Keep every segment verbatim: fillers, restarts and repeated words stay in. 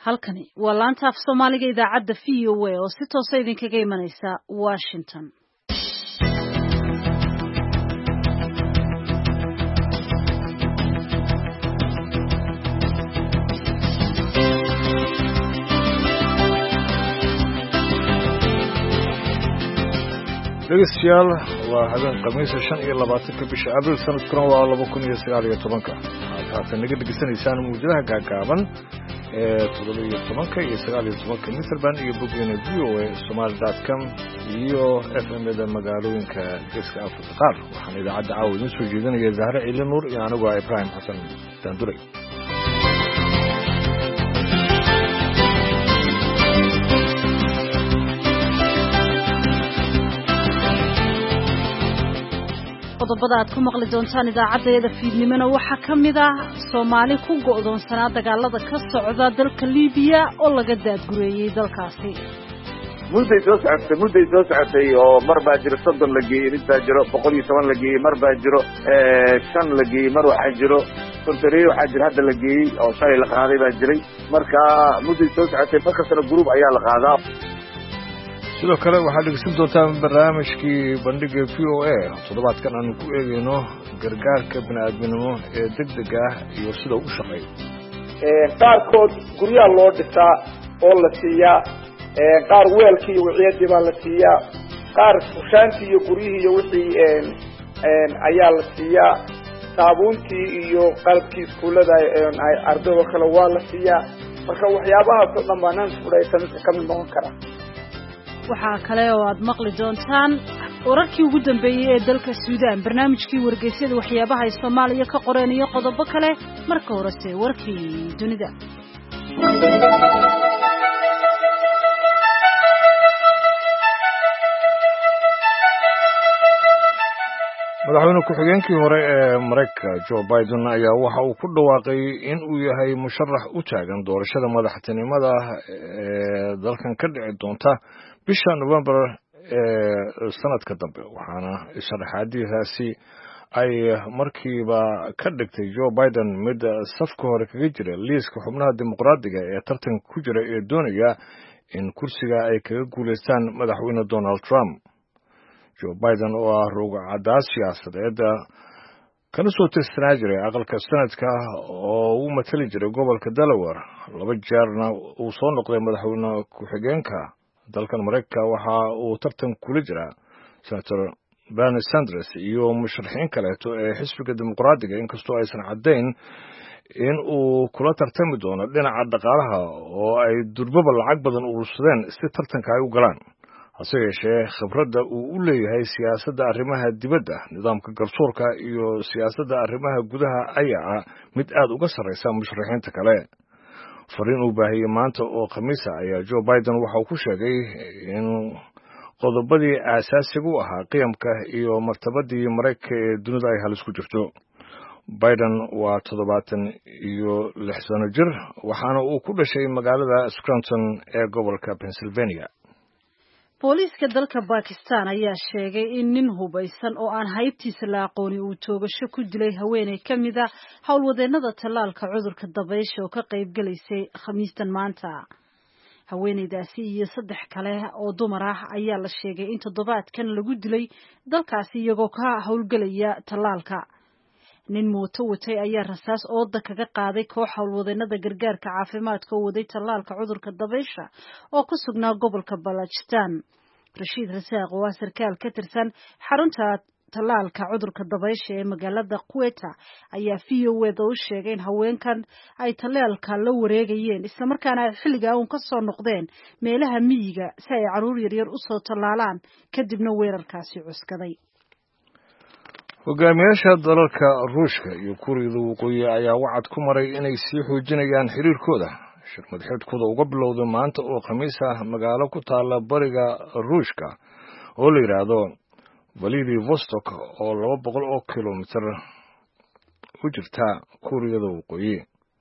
halkani waa laanta af Soomaaliga idaacadda V O A oo si toos ah idinkaga imanaysa Washington. dhegeystayaal waa habeen khamiis shan iyo labaatanka bisha abriil sanadkuna waa laba kun iyo sagaal iyo tobanka waxaad haatan naga dhegeysanaysaan muujadaha gaagaaban ee toddoba iyo tobanka iyo sagaal iyo tobanka mitrband iyo boggeena v o a somaali dot com iyo f m-da magaalooyinka geeska afrika qaar waxaan idaacadda caawa idiin soo jeedinaya zahre ciili nuur iyo anigoo ibraahim xasan daanduray qodobada aad ku maqli doontaan idaacadeeda fiidnimona waxaa ka mid ah Soomaali ku go'doonsanaa dagaalada ka socda dalka Liibiya oo laga daadgureeyay dalkaasi. mudday soo socotay mudday soo socotay oo mar baa jiro soddon la geeyay mid baa jiro boqol iyo toban la geeyay mar baa jiro shan la geeyay mar waxaa jiro kontareey waxaa jiro hadda la geeyay oo shalay la qaaday baa jiray marka mudday soo socotay markastana group ayaa la qaadaa. sidoo kale waxaad dhegeysan doontaan barnaamijkii bandhiga v o a toddobaadkan aanu ku eegayno gargaarka bini'aadminimo ee degdega ah iyo sida u shaqeeyo. qaarkood guryaha loo dhisaa oo la siiyaa qaar weelkii iyo wiciyadii baa la siiyaa qaar fushaantii iyo guryihii iyo wixii ayaa la siiyaa saabuuntii iyo qalabkii iskuullada ardaydo kale waa la siiyaa marka waxyaabahaas oo dhan baa nan fudhaysa midka ka mid noqon kara. waxaa kale oo aad maqli doontaan wararkii ugu dambeeyay ee dalka Suudaan barnaamijkii wargeysyada waxyaabaha ay Soomaaliya ka qoreen iyo qodobo kale marka horese warkii dunida. madaxweyne ku-xigeenkii hore ee Mareykanka Joe Biden ayaa waxa uu ku dhawaaqay in uu yahay musharax u taagan doorashada madaxtinimada ee dalkan ka dhici doonta bisha November ee sanadka dambe waxaana sharaxaadiisaasi ay markiiba ka dhigtay Joe Biden mid safka hore kaga jira liiska xubnaha dimuqraadiga ee tartanka ku jira ee doonaya in kursiga ay kaga guuleystaan madaxweyne Donald Trump. Joe Biden oo ah ruugacadaa siyaasadeed kana soo tirsanaa jiray aqalka sanadka oo uu matali jiray gobolka Delaware laba jeerna uu soo noqday madaxweyne ku-xigeenka dalkan Mareykanka waxa uu tartan kula jiraa Senator Bernie Sanders iyo musharaxiin kaleeto ee xisbiga dimuqraadiga inkastoo aysan caddayn in uu kula tartami doono dhinaca dhaqaalaha oo ay durbaba lacag badan urursadeen si tartanka ay u galaan. hase yeeshee khibradda uu u leeyahay siyaasadda arrimaha dibadda nidaamka garsoorka iyo siyaasadda arrimaha gudaha ayaa ah mid aad uga sarreysa musharaxiinta kale. fariin uu baahiyey maanta oo khamiisa ayaa Joe Biden waxa uu ku sheegay in qodobadii aasaasiga u ahaa qiyamka iyo martabadii Mareykanka ee dunida ay halis ku jirto. Biden waa toddobaatan iyo lix sano jir waxaana uu ku dhashay magaalada Scranton ee gobolka Pennsylvania. booliiska dalka Pakistan ayaa sheegay in nin hubaysan oo aan haybtiisa la aqooni uu toogasho ku dilay haweeney ka mid ah howlwadeennada tallaalka cudurka dabaysha oo ka qayb galaysay khamiistan maanta. haweeneydaasi iyo saddex kale oo dumar ah ayaa la sheegay in toddobaadkan lagu dilay dalkaasi iyagoo ka howlgelaya tallaalka. nin mooto watay ayaa rasaas ooda kaga qaaday koox howlwadeennada gargaarka caafimaadka oo waday tallaalka cudurka dabaysha oo ku sugnaa gobolka Balochistan. Rashiid Rasaaq oo ah sarkaal ka tirsan xarunta tallaalka cudurka dabaysha ee magaalada Quetta ayaa V O A u sheegay in haweenkan ay tallaalka la wareegayeen isla markaana ay xilliga uun ka soo noqdeen meelaha miyiga si ay caruur yaryar u soo tallaalaan kadibna weerarkaasi cuskaday. hogaamiyaasha dalalka Ruushka iyo Kuuriyada Waqooyi ayaa wacad ku maray inay sii xoojinayaan xiriirkooda. shir madaxeedkooda uga bilowday maanta oo khamiis ah magaalo ku taala bariga Ruushka oo la yiraahdo Vladivostok oo laba boqol oo kiiloomitir u jirta Kuuriyada Waqooyi.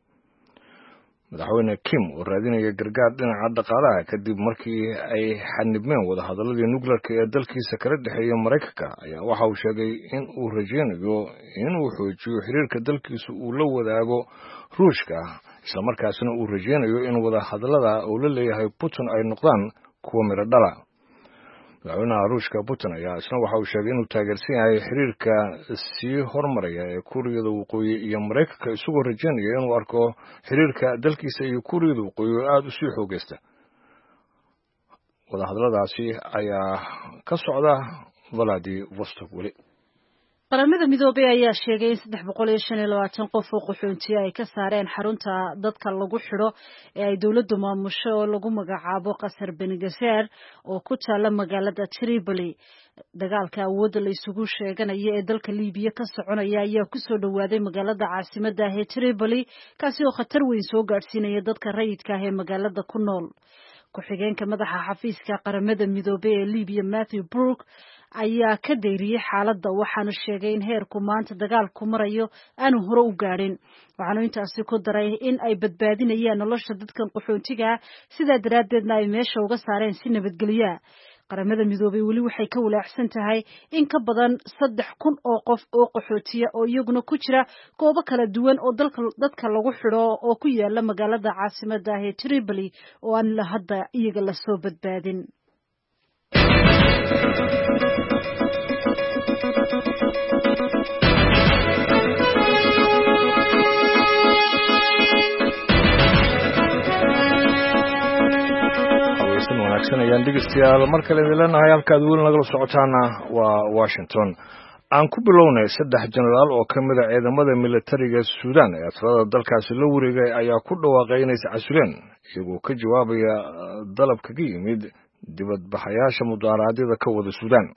madaxweyne Kim oo raadinaya gargaar dhinaca dhaqaalaha kadib markii ay xanibmeen wadahadaladii nukleerka ee dalkiisa kala dhexeeya Mareykanka ayaa waxa uu sheegay in uu rajaynayo in uu xoojiyo xiriirka dalkiisa uu la wadaago Ruushka isla markaasna uu rajeynayo in wada hadallada uu la leeyahay Putin ay noqdaan kuwa miro dhala. madaxweynaha Ruushka Putin ayaa isna waxa uu sheegay inuu taageersan yahay xiriirka sii hormaraya ee Kuuriyada Waqooyi iyo Mareykanka isagoo rajeynaya inuu arko xiriirka dalkiisa iyo Kuuriyada Waqooyi aad u sii xoogaysta. wada hadalladaasi ayaa ka socda Vladivostok weli. qaramada midoobay ayaa sheegay in saddex boqol iyo shan iyo labaatan qof oo qaxoontiye ay ka saareen xarunta dadka lagu xidho ee ay dawladdu maamusho oo lagu magacaabo Qasar Beningaseer oo ku taala magaalada Tripoli. dagaalka awoodda la isugu sheeganayo ee dalka Liibiya ka soconaya ayaa ku soo dhawaaday magaalada caasimadda ah ee Tripoli, kaasi oo khatar weyn soo gaadhsiinaya dadka rayidka ah ee magaalada ku nool. ku-xigeenka madaxa xafiiska qaramada midoobay ee Liibiya Matthew Brook ayaa ka dayriyay xaaladda, waxaanu sheegay in heerku maanta dagaalku marayo aanu hore u gaadhin. waxaanu intaasi ku daray in ay badbaadinayaan nolosha dadkan qaxoontiga ah, sidaa daraaddeedna ay meesha uga saareen si nabadgelyo. qaramada midoobay weli waxay ka walaacsan tahay in ka badan saddex kun oo qof oo qaxootiya oo iyaguna ku jira goobo kala duwan oo dalka dadka lagu xidho oo ku yaala magaalada caasimadda ah ee Tripoli oo aan la hadda iyaga la soo badbaadin. wanaagsan ayaan dhegeystayaal mar kale idin leenahay halkaad weli nagala socotaana waa Washington. aan ku bilownay saddex jenaraal oo ka mid ah ciidamada militariga Suudaan ee talada dalkaasi la wareegay ayaa ku dhawaaqay inay iscasileen iyagoo ka jawaabaya dalab kaga yimid dibadbaxayaasha mudaaraadyada ka wada Suudaan.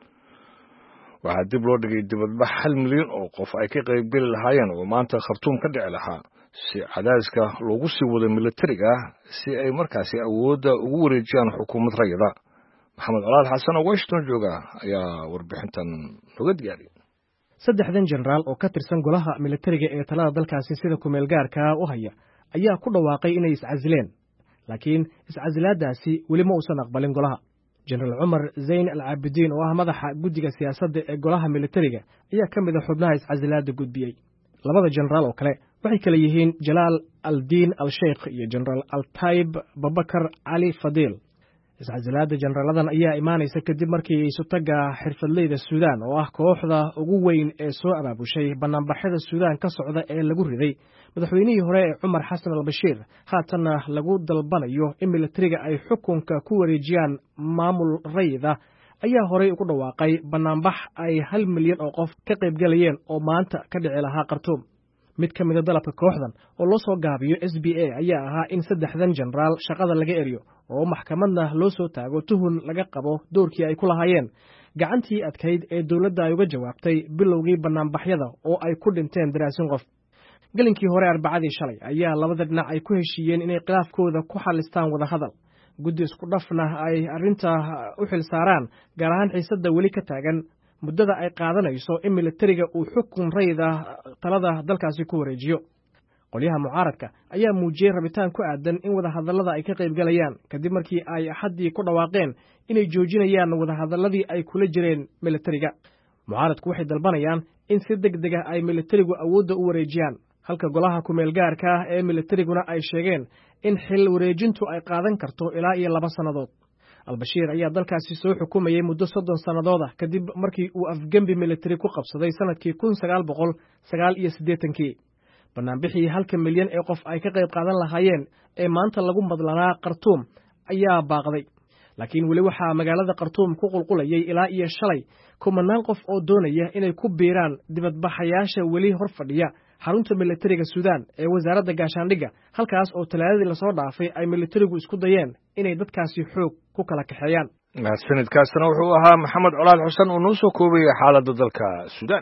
waxaa dib loo dhigay dibadbax hal milyan oo qof ay ka qaybgeli lahaayeen oo maanta Khartoum ka dhici lahaa si cadaadiska loogu sii wado militariga si ay markaasi awoodda ugu wareejiyaan xukuumad rayida. maxamed colaad xasan oo Washington jooga ayaa warbixintan uga diyaariyay. saddexdan jenaraal oo ka tirsan golaha militariga ee talada dalkaasi sida kumeel gaarka u haya ayaa ku dhawaaqay inay iscasileen, laakiin iscasilaadaasi weli ma uusan aqbalin golaha. jenaraal Cumar Zayn al-Abidin oo ah madaxa guddiga siyaasadda ee golaha militariga ayaa ka mid ah xubnaha iscasilaada gudbiyey. labada jenaraal oo kale waxay kala yihiin Jalaal al-Diin al-Sheikh iyo jenaraal al-Taib Babakar Ali Fadil. iscasilaada jenaraaladan ayaa imaanaysa kadib markii isutaga xirfadleyda Suudaan oo ah kooxda ugu weyn ee soo abaabushay banaanbaxyada Suudaan ka socda ee lagu riday madaxweynihii hore ee Cumar Xasan al-Bashiir, haatanna lagu dalbanayo in militariga ay xukunka ku wareejiyaan maamul rayida, ayaa horey ugu dhawaaqay banaanbax ay hal milyan oo qof ka qaybgalayeen oo maanta ka dhici lahaa Khartoum. mid ka mid a dalabka kooxdan oo loo soo gaabiyo S B A ayaa ahaa in saddexdan jenaraal shaqada laga eriyo oo maxkamadna loo soo taago tuhun laga qabo doorkii ay ku lahaayeen gacantii adkayd ee dowladda ay uga jawaabtay bilowgii banaanbaxyada oo ay ku dhinteen daraasin qof. gelinkii hore arbacadii shalay ayaa labada dhinac ay ku heshiiyeen inay khilaafkooda ku xalistaan wada hadal. guddi isku dhafna ay arrinta u xil saaraan, gaar ahaan xiisadda weli ka taagan muddada ay qaadanayso in militariga uu xukun rayida talada dalkaasi ku wareejiyo. qolyaha mucaaradka ayaa muujiyey rabitaan ku aadan in wada hadallada ay ka qaybgalayaan kadib markii ay axaddii ku dhawaaqeen inay joojinayaan wada hadalladii ay kula jireen militariga. mucaaradku waxay dalbanayaan in si deg deg ah ay militarigu awoodda u wareejiyaan, halka golaha kumeel gaarka ah ee militariguna ay sheegeen in xil wareejintu ay qaadan karto ilaa iyo laba sannadood. al-Bashiir ayaa dalkaasi soo xukumayay muddo soddon sannadood ah kadib markii uu afgembi militari ku qabsaday sanadkii kun sagaal boqol sagaal iyo siddeetankii. banaanbixii halka milyan ee qof ay ka qayb qaadan lahaayeen ee maanta lagu madlanaa Khartoum ayaa baaqday, laakiin weli waxaa magaalada Khartoum ku qulqulayay ilaa iyo shalay kumanaan qof oo doonaya inay ku biiraan dibadbaxayaasha weli hor fadhiya xarunta militariga Suudaan ee wasaaradda gaashaandhigga, halkaas oo talaadadii lasoo dhaafay ay militarigu isku dayeen inay dadkaasi xoog ku kala kaxeeyaan. sanadkaasna wuxuu ahaa maxamed colaad xuseen oo noo soo koobaya xaaladda dalka Suudaan.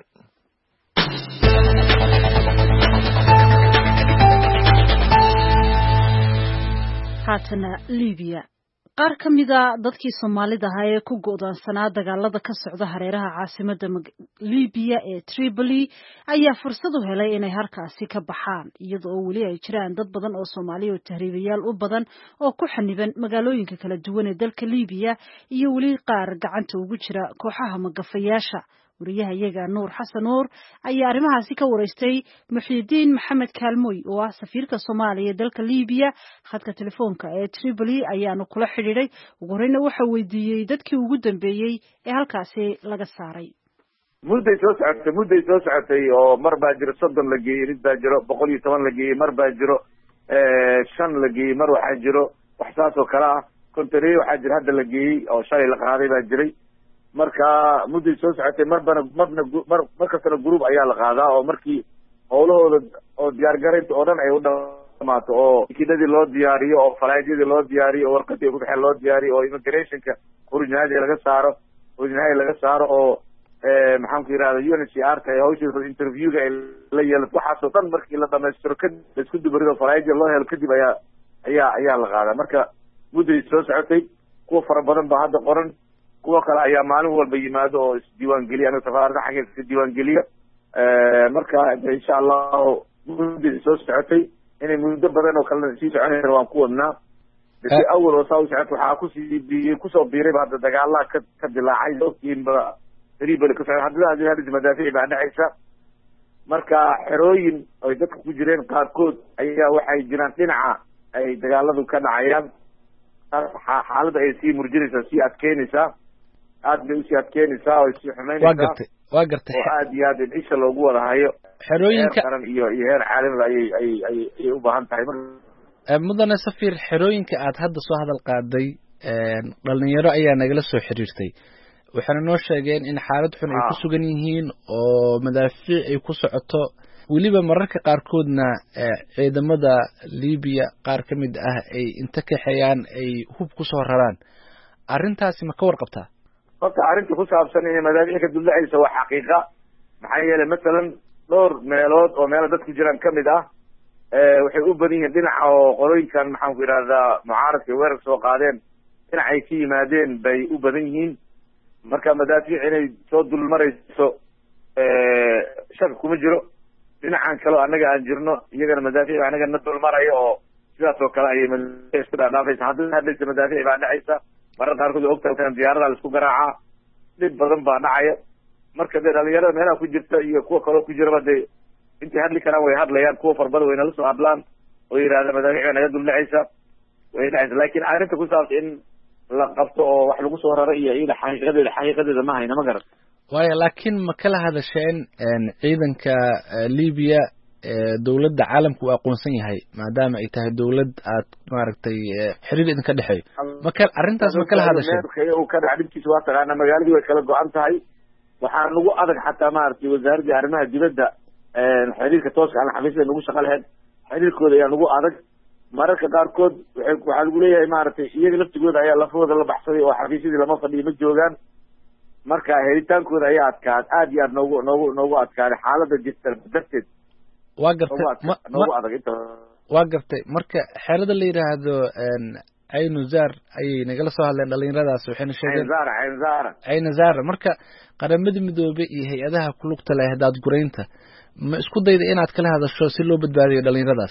haatana Liibiya. qaar ka mid a dadkii Soomaalida ahaa ee ku go'doonsanaa dagaalada ka socda hareeraha caasimadda Liibiya ee Tripoli ayaa fursad u helay inay halkaasi ka baxaan, iyada oo weli ay jiraan dad badan oo Soomaali oo tahriibayaal u badan oo ku xaniban magaalooyinka kala duwan ee dalka Liibiya iyo weli qaar gacanta ugu jira kooxaha magafayaasha. wariyaha iyaga nuur xasan nuur ayaa arrimahaasi ka wareystay muxiidiin maxamed kaalmooy oo ah safiirka soomaaliya ee dalka libiya khadka telefoonka ee tripoli ayaanu kula xidhiidhay ugu horeyna waxa weydiiyey dadkii ugu dambeeyey ee halkaasi laga saaray. mudday soo socotay mudday soo socotay oo mar baa jiro soddon la geeyey mid baa jiro boqol iyo toban la geeyey mar baa jiro shan la geeyey mar waxaa jiro wax saas oo kale ah kontareeye waxaa jira hadda la geeyey oo shalay la qaaday baa jiray marka mudday soo socotay marbana marna mar mar kastana group ayaa la qaadaa oo markii howlahooda oo diyaargaraynta oo dhan ay u dhamaato oo tikidadii loo diyaariyo oo falaadyadii loo diyaariyo oo warqadii ku baxeen loo diyaariyo oo immigrationka originaadi laga saaro originaadi laga saaro oo maxaan ku yidhahda u n h r ka hawsha interviewga ay la yeelato waxaasoo dhan markii la dhamaystiro kadib la isku dubarido falaadyada loo helo kadib ayaa ayaa ayaa la qaadaa marka mudday soo socotay kuwa fara badan baa hadda qoran kuwa kale ayaa maalin walba yimaado oo isdiiwaangeliya aniga safaarada xaggeeda iska diiwaangeliya marka insha allahu mudday soo socotay inay muddo badan oo kalena sii soconaysa waan ku wadnaa bisi awal oo saa u socota waxaa kusii bi kusoo biirayba hadda dagaalaha ka ka dilaacay ogtiinba tripoli ka socda hadda hadda madaafiic baa dhacaysa marka xerooyin ay dadka ku jireen qaarkood ayaa waxay jiraan dhinaca ay dagaaladu ka dhacayaan xaaladda ay sii murjinaysaa sii adkeynaysaa aad bay usii adkeynaysaa oo sii xumeynaysaa waa gartay waa gartay oo aad iyo aad in isha loogu wada hayo xerooyinka qaran iyo iyo heer caalamiga ayay ay ay ayay u baahan tahay mudane safiir xerooyinka aad hadda soo hadal qaaday dhalinyaro ayaa nagala soo xiriirtay waxaana noo sheegeen in xaalad xun ay ku sugan yihiin oo madaafiic ay ku socoto weliba mararka qaarkoodna ciidamada libiya qaar ka mid ah ay inta kaxeeyaan ay hub kusoo raraan arrintaasi ma ka warqabtaa horta arrinta ku saabsan inay madaafiic ka duldhacaysa waa xaqiiqa maxaa yeelay masalan dhowr meelood oo meelo dadku jiraan ka mid ah waxay u badan yihiin dhinaca oo qolooyinkan maxaan ku yidhahdaa mucaaradka weerar soo qaadeen dhinacay ka yimaadeen bay u badan yihiin marka madaafiic inay soo dulmarayso shaka kuma jiro dhinacan kaleo annaga aan jirno iyagana madaafiic anaga na dulmaraya oo sidaas oo kale ayay madaafiic isku dhaadhaafaysa haddii hadlaysa madaafiic baa dhacaysa marar qaarkood waa ogtahay diyaarada la isku garaacaa dhib badan baa dhacaya marka dee dhalinyarada meelaha ku jirta iyo kuwa kaloo ku jiraba dee intay hadli karaan way hadlayaan kuwa farbada way nala soo hadlaan oo yidhahda madaafiic baa naga duldhacaysa way dhacaysa laakin arrinta ku saabsan in la qabto oo wax lagu soo raray iyo iyada xaqiiqadeeda xaqiiqadeeda ma hayna ma garan waayo laakiin ma kala hadasheen ciidanka libiya dawladda caalamka uu aqoonsan yahay maadaama ay tahay dawlad aad maaragtay xiriir idinka dhexeeyo maka arrintaas ma kala hadasheen uu ka dhac dhibkiisa waa taqaanaa magaaladii way kala go-an tahay waxaa nagu adag xataa maaragtay wasaaradii arrimaha dibadda xiriirka tooska aan xafiisyada nagu shaqa lahayd xiriirkooda ayaa nagu adag mararka qaarkood waay waxaa lagu leeyahay maaragtay iyaga laftigooda ayaa lafahooda la baxsaday oo xafiisyadii lama fadhiyo ma joogaan marka helitaankooda ayaa adkaad aad iyo aad noogu noogu noogu adkaaday xaalada jirta darteed waa gartay noogu adag inta waa gartay marka xerada la yidhaahdo caynuzar ayay nagala soo hadleen dhalinyaradaas waxayna sheegeen caynzar caynzar caynazar marka qaramada midoobay iyo hay-adaha kulugta leh daadguraynta ma isku dayda inaad kala hadasho si loo badbaadiyo dhalinyaradaas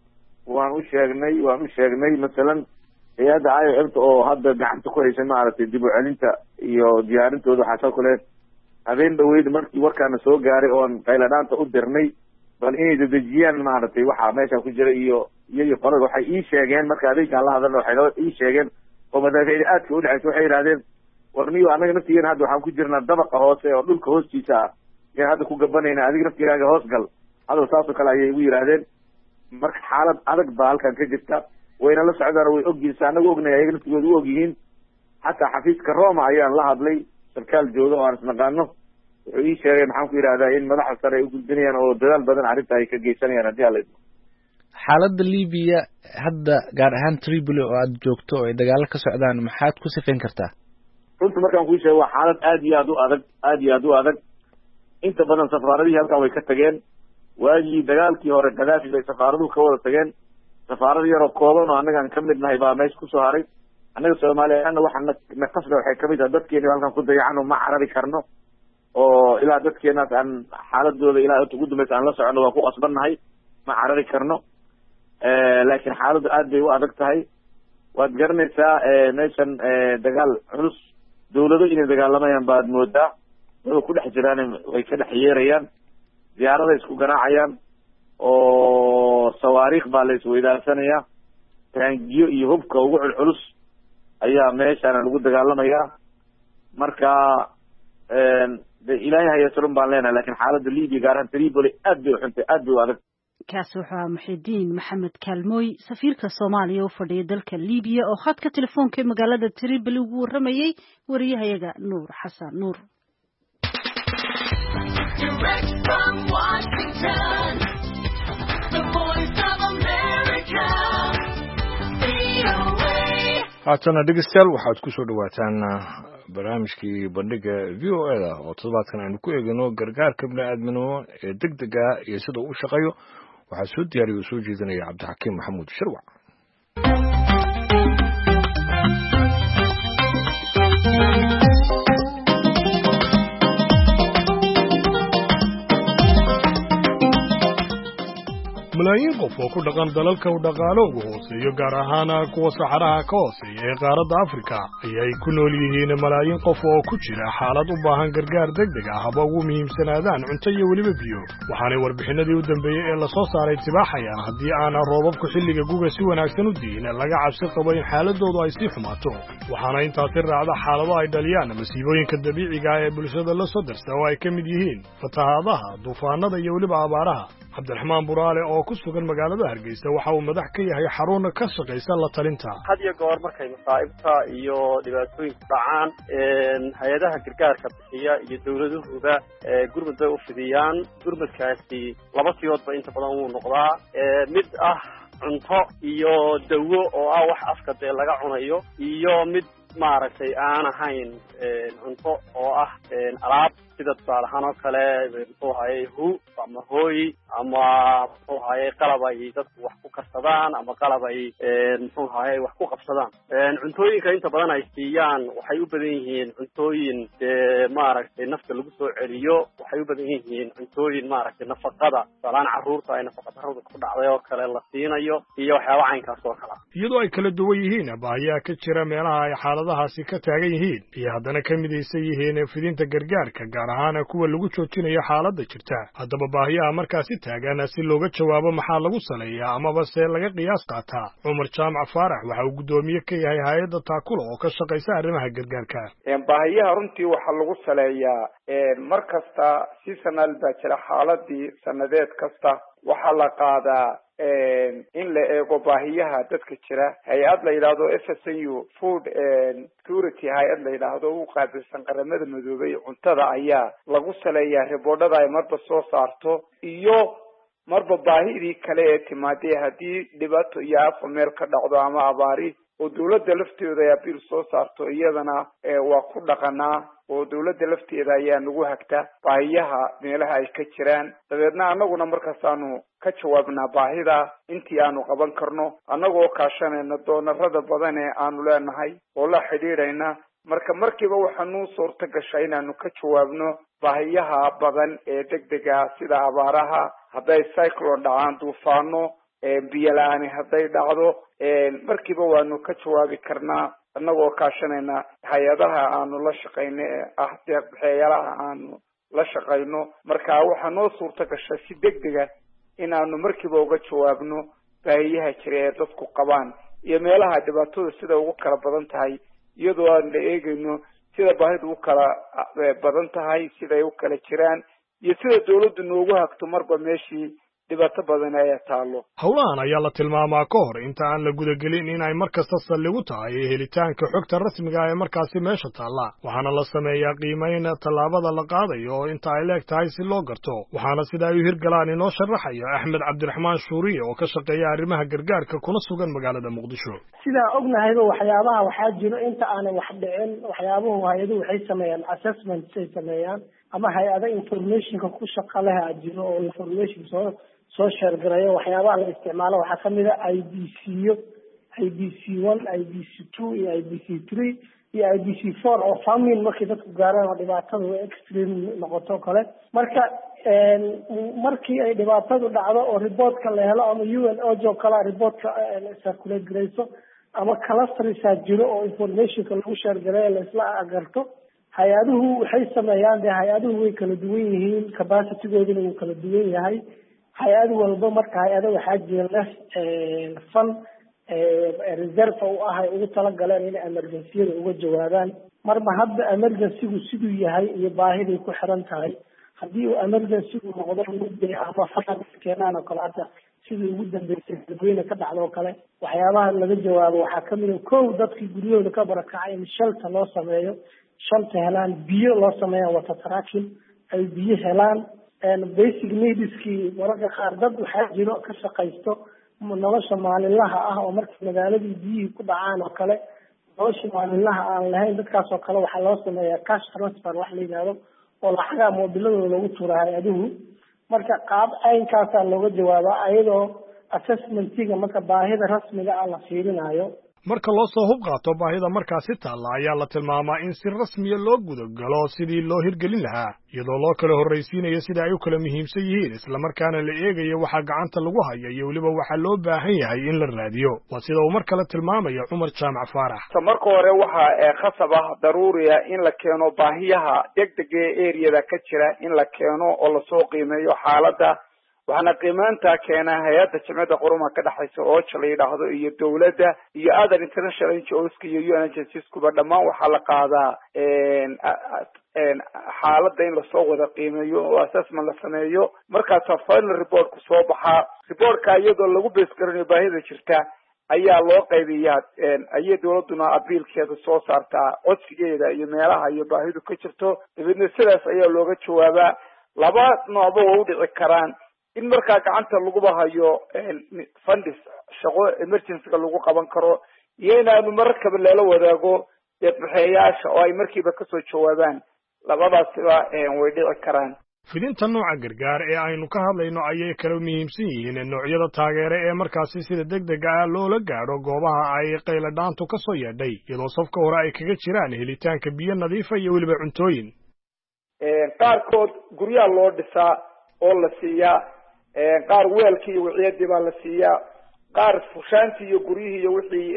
waan u sheegnay waan u sheegnay masalan hay-adda I O M ta oo hadda gacanta ku haysa maaragtay dib u celinta iyo diyaarintooda waxaa soo kale habeen dhaweyd markii warkaana soo gaaray oon qayladhaanta u dirnay bal inay dedejiyaan maaragtay waxaa meesha ku jira iyo iyayo qolada waxay ii sheegeen marka adinkaan la hadalna waxay noo ii sheegeen oo madaafiicda aadka u dhexaysa waxay yidhahdeen war niyo annaga naftigeena hadda waxaan ku jirnaa dabaqa hoose oo dhulka hoostiisa ah yaan hadda ku gabanayna adiga naftigaaga hoos gal hadal saasoo kale ayay igu yidhaahdeen marka xaalad adag baa halkan ka jirta wayna la socdaan way ogyihiin sa anaga ognay ayaga naftigooda u ogyihiin xataa xafiiska Roma ayaan la hadlay sarkaal jooga oo aan isnaqaano wuxuu ii sheegay maxaan ku yidhahdaa in madaxda sare ay u gudbinayaan oo dadaal badan arrinta ay ka geysanayaan haddii ala idmo xaaladda libiya hadda gaar ahaan tripoli oo aad joogto oo ay dagaalo ka socdaan maxaad ku sifayn kartaa runta markaan kuu sheego waa xaalad aad iyo aad u adag aad iyo aad u adag inta badan safaaradihii halkan way ka tageen waagii dagaalkii hore gadaafi bay safaaraduhu ka wada tageen safaarada yaroo kooban oo annagaan ka mid nahay baa meesha kusoo haray annaga soomaaliyaana waxa na naqasna waxay kamid tahay dadkeeni halkan ku dayacano ma carari karno oo ilaa dadkeenaas aan xaaladooda ilaa inta ugu dambaysa aan la socono waan ku qasbannahay ma carari karno laakiin xaaladdu aad bay u adag tahay waad garanaysaa meeshan dagaal culus dawlado inay dagaalamayaan baad moodaa way ku dhex jiraan way ka dhex yeerayaan diyaarada isku garaacayaan oo sawaariikh baa la isweydaarsanaya taangiyo iyo hubka ugu culculus ayaa meeshaana lagu dagaalamayaa marka de ilaahay hayatulun baan leenahay laakiin xaaladda libiya gaar ahaan tripoli aad bay u xuntay aad bay u adag kaasi wuxuu ahaa Muxidiin Maxamed Kaalmooy safiirka Soomaaliya oo fadhiya dalka Liibiya oo khadka telefoonka ee magaalada Tripoli ugu waramayay wariyahayaga Nuur Xasan Nuur. Direct from Washington, the voice of America, V O A. haatana dhegeystayaal waxaad ku soo dhawaataan barnaamijkii bandhiga V O A da oo toddobaadkan aynu ku eegno gargaarka bini'aadminimo ee degdega iyo sida uu u shaqeeyo waxaa soo diyaariya oo soo jeedinaya cabdixakiim maxamuud sharwac. malaayiin qof oo ku dhaqan dalalka u dhaqaaloogu hooseeyo gaar ahaan kuwa saxaraha ka hooseeya ee qaaradda Afrika ayay ku nool yihiin malaayiin qof oo ku jira xaalad u baahan gargaar degdeg ah haba ugu muhiimsanaadaan cunto iyo weliba biyo waxaanay warbixinadii u dambeeyey ee la soo saaray tibaaxayaan haddii aan roobabku xilliga guga si wanaagsan u diin laga cabsi qabo in xaaladoodu ay sii xumaato waxaana intaasi raacda xaalado ay dhaliyaan masiibooyinka dabiiciga ah ee bulshada la soo darsa oo ay ka mid yihiin fatahaadaha duufaanada iyo weliba abaaraha cabdiraxmaan buraale oo ku sugan magaalada Hargeysa waxa uu madax ka yahay xarun ka shaqeysa la talinta had iyo goor markay masaa'ibta iyo dhibaatooyinka dhacaan een hay'adaha gargaarka bixiya iyo dawladuhuba ee gurmad bay u fidiyaan gurmadkaasi laba siyoodba inta badan uu noqdaa ee mid ah cunto iyo dawo oo ah wax afka dee laga cunayo iyo mid maaragtay aan ahayn cunto oo ah alaab sida tusaale ahaan oo kale muxuu hayay hu ama hooy ama muxuu hayay qalab ay dadku wax ku karsadaan ama qalab ay muxuu hayay wax ku qabsadaan cuntooyinka inta badan ay siiyaan waxay u badan yihiin cuntooyin maaragtay nafta lagu soo celiyo waxay u badan yihiin cuntooyin maaragtay nafaqada salaan caruurta ay nafaqa darrada ku dhacday oo kale la siinayo iyo waxyaabo caynkaas oo kale iyadoo ay kala duwan yihiin baahiyaha ka jira meelaha ay xaaladahaasi ka taagan yihiin iyo haddana ka midaysan yihiin fidinta gargaarka gaar ahaan kuwa lagu joojinayo xaaladda jirta haddaba baahiyaha markaasi taagan si looga jawaabo maxaa lagu saleeyaa amaba se laga qiyaas qaataa cumar jaamac faarax waxa uu guddoomiye ka yahay hay'adda taakula oo ka shaqaysa arrimaha gargaarka baahiyaha runtii waxaa lagu saleeyaa mar kasta seasonal baa jira xaaladii sanadeed kasta waxaa la qaadaa in la eego baahiyaha dadka jira hay-ad la yidhaahdo F S U food security hay-ad la yidhaahdo u qaabilsan qaramada midoobay cuntada ayaa lagu saleeyaa riboodhada ay marba soo saarto iyo marba baahidii kale ee timaadee haddii dhibaato iyo afa meel ka dhacdo ama abaari oo dawladda lafteeda ay abiil soo saarto iyadana waa ku dhaqanaa oo dawladda lafteeda ayaa nagu hagta baahiyaha meelaha ay ka jiraan dabeedna annaguna markaasaanu ka jawaabnaa baahida intii aanu qaban karno annagoo kaashanayna doonarada badan ee aanu leenahay oo la xidhiidhayna marka markiiba waxaanu suurta gashay inaanu ka jawaabno baahiyaha badan ee degdega sida abaaraha hadday cyclone dhacaan duufaano biyo la-aani hadday dhacdo markiiba waanu ka jawaabi karnaa annagoo kaashanayna hay-adaha aanu la shaqayno ee ah deeqbixeeyalaha aanu la shaqayno marka waxaa noo suurta gashay si degdega inaanu markiiba uga jawaabno baahiyaha jira ee dadku qabaan iyo meelaha dhibaatada sida ugu kala badan tahay iyadoo aan la eegayno sida baahidu u kala badan tahay siday u kala jiraan iyo sida dawladdu noogu hagto marba meeshii dhibaato badan ayaa taalo howlahan ayaa la tilmaamaa ka hor inta aan la gudagelin in ay markasta saldhigu tahay helitaanka xogta rasmiga ah ee markaasi meesha taalla waxaana la sameeyaa qiimayn tallaabada la qaadayo oo inta ay leeg tahay si loo garto waxaana sida ay u hirgalaan inoo sharaxayo axmed cabdiraxmaan shuuriye oo ka shaqeeya arrimaha gargaarka kuna sugan magaalada muqdisho sidaa ognahayba waxyaabaha waxaa jiro inta aanay wax dhicin waxyaabuhu hay-aduhu waxay sameeyaan assessments ay sameeyaan ama hay-ada informationka ku shaqa leh a jiro oo information soo soo sheergarayo waxyaabaha la isticmaalo waxaa kamid a I D C yo I D C one I D C two iyo I D C three iyo I D C four oo famine markii dadku gaaraan oo dhibaatadu extreme noqoto kale marka markii ay dhibaatadu dhacdo oo reportka la helo ama U N O joog kala reportka circulate garayso ama clusterisa jiro oo informationka lagu sheergarayo la isla agarto hay-aduhu waxay sameeyaan dee hay-aduhu way kala duwan yihiin capacitygooduna wuu kala duwan yahay hay-ad walba marka hay-ada waxaa jira leh fan reserve u ah ay ugu talagaleen inay emergenciyada uga jawaabaan marba hadda emergencygu siduu yahay iyo baahiday ku xiran tahay haddii uu emergencygu noqdo mudday ama faqad keenaan oo kale hadda sidii ugu dambeysay dadweyne ka dhacdo oo kale waxyaabaha laga jawaabo waxaa kamid a kow dadkii guryahooda ka barakacay in shelter loo sameeyo shelter helaan biyo loo sameeya wata tracking ay biyo helaan basic needskii mararka qaar dad waxaa jiro ka shaqaysto nolosha maalinlaha ah oo marka magaaladii biyihii ku dhacaan oo kale nolosha maalinlaha aan lahayn dadkaas oo kale waxaa loo sameeyaa cash transfer wax la yidhaahdo oo lacagaha moobiladooda loogu tuura hay-aduhu marka qaab caynkaasaa looga jawaabaa ayadoo assessmentiga marka baahida rasmiga ah la fiirinayo marka loo soo hub qaato baahida markaasi taalla ayaa la tilmaamaa in si rasmiya loo gudagalo sidii loo hirgelin lahaa iyadoo loo kala horraysiinayo sida ay u kala muhiimsan yihiin islamarkaana la eegayo waxaa gacanta lagu haya iyo weliba waxaa loo baahan yahay in la raadiyo waa sida uu mar kale tilmaamayo cumar jaamac faarax marka hore waxaa khasab ah daruuriya in la keeno baahiyaha degdega ee eriyada ka jira in la keeno oo lasoo qiimeeyo xaaladda waxaana qiimaynta keenaa hay-adda jamciyadda qurumaha ka dhexaysa ooja la yidhaahdo iyo dawladda iyo other international N G Os iyo U N agencieskuba dhammaan waxaa la qaadaa xaaladda in lasoo wada qiimeeyo oo assessment la sameeyo markaasaa final reportku soo baxaa reportka iyadoo lagu base garanayo baahida jirta ayaa loo qaybiyaa ayay dawladduna abiilkeeda soo saartaa codsigeeda iyo meelaha iyo baahidu ka jirto dabeedna sidaas ayaa looga jawaabaa laba noocba waa u dhici karaan in markaa gacanta laguba hayo fundis shaqo emergencyga lagu qaban karo iyo inaanu markaba lala wadaago deeqbixiyayaasha oo ay markiiba kasoo jawaabaan labadaasiba way dhici karaan fidinta nooca gargaar ee aynu ka hadlayno ayay kala muhiimsan yihiin noocyada taageere ee markaasi sida degdega ah loola gaadho goobaha ay qayladhaantu ka soo yeedhay iyadoo safka hore ay kaga jiraan helitaanka biyo nadiifa iyo weliba cuntooyin qaarkood guryaha loo dhisaa oo la siiyaa qaar weelkii iyo wiciyadii baa la siiyaa qaar fushaantii iyo guryihii iyo wixii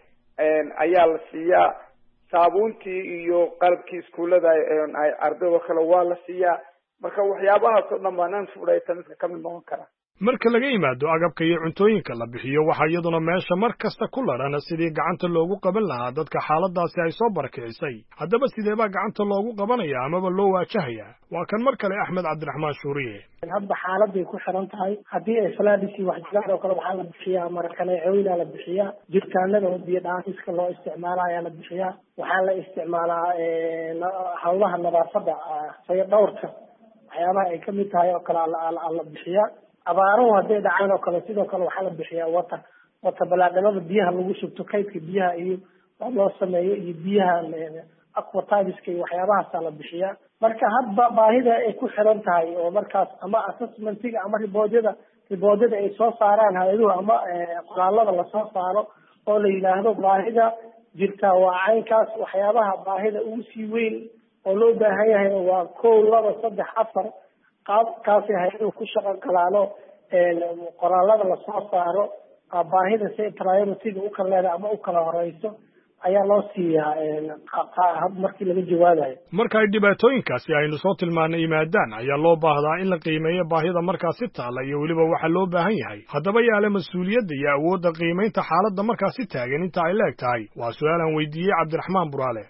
ayaa la siiyaa saabuuntii iyo qalabkii iskuullada ay ardaydo kale waa la siiyaa marka waxyaabahaas oo dhan baa non food items ka mid noqon kara marka laga yimaado agabka iyo cuntooyinka la bixiyo waxaa iyaduna meesha mar kasta ku ladhan sidii gacanta loogu qaban lahaa dadka xaaladaasi ay soo barakicisay haddaba sideebaa gacanta loogu qabanaya amaba loo waajahayaa waa kan mar kale axmed cabdiraxmaan shuuriye hadba xaaladay ku xiran tahay haddii ay falaadisi wax jiraan oo kale waxaa la bixiyaa marakaneecooyinaa la bixiyaa jiritaanada oo biyo dhaamiska loo isticmaala ayaa la bixiyaa waxaa la isticmaalaa hawlaha nadaafada sayo dhowrka waxyaabaha ay kamid tahay oo kale la bixiyaa abaaruhu hadday dhacaan oo kale sidoo kale waxaa la bixiyaa wata wata balaadhamada biyaha lagu shubto kaydka biyaha iyo wax loo sameeyo iyo biyaha aquatiska iyo waxyaabahaasaa la bixiyaa marka hadba baahida ay ku xiran tahay oo markaas ama assessmentiga ama riboodyada riboodyada ay soo saaraan hay-aduhu ama qoraalada lasoo saaro oo la yidhaahdo baahida jirta waa caynkaas waxyaabaha baahida ugu sii weyn oo loo baahan yahay waa kow laba saddex afar qaabkaasi hay-aduhu ku shaqo galaano qoraalada lasoo saaro baahida si priority-ga u kala leedahay ama u kala horeyso ayaa loo siiyaa markii laga jawaabayo marka ay dhibaatooyinkaasi aynu soo tilmaanay yimaadaan ayaa loo baahdaa in la qiimeeyo baahida markaasi taalla iyo weliba waxa loo baahan yahay haddaba yaale mas-uuliyadda iyo awoodda qiimeynta xaaladda markaasi taagan inta ay leeg tahay waa su-aalaan weydiiyey cabdiraxmaan buraale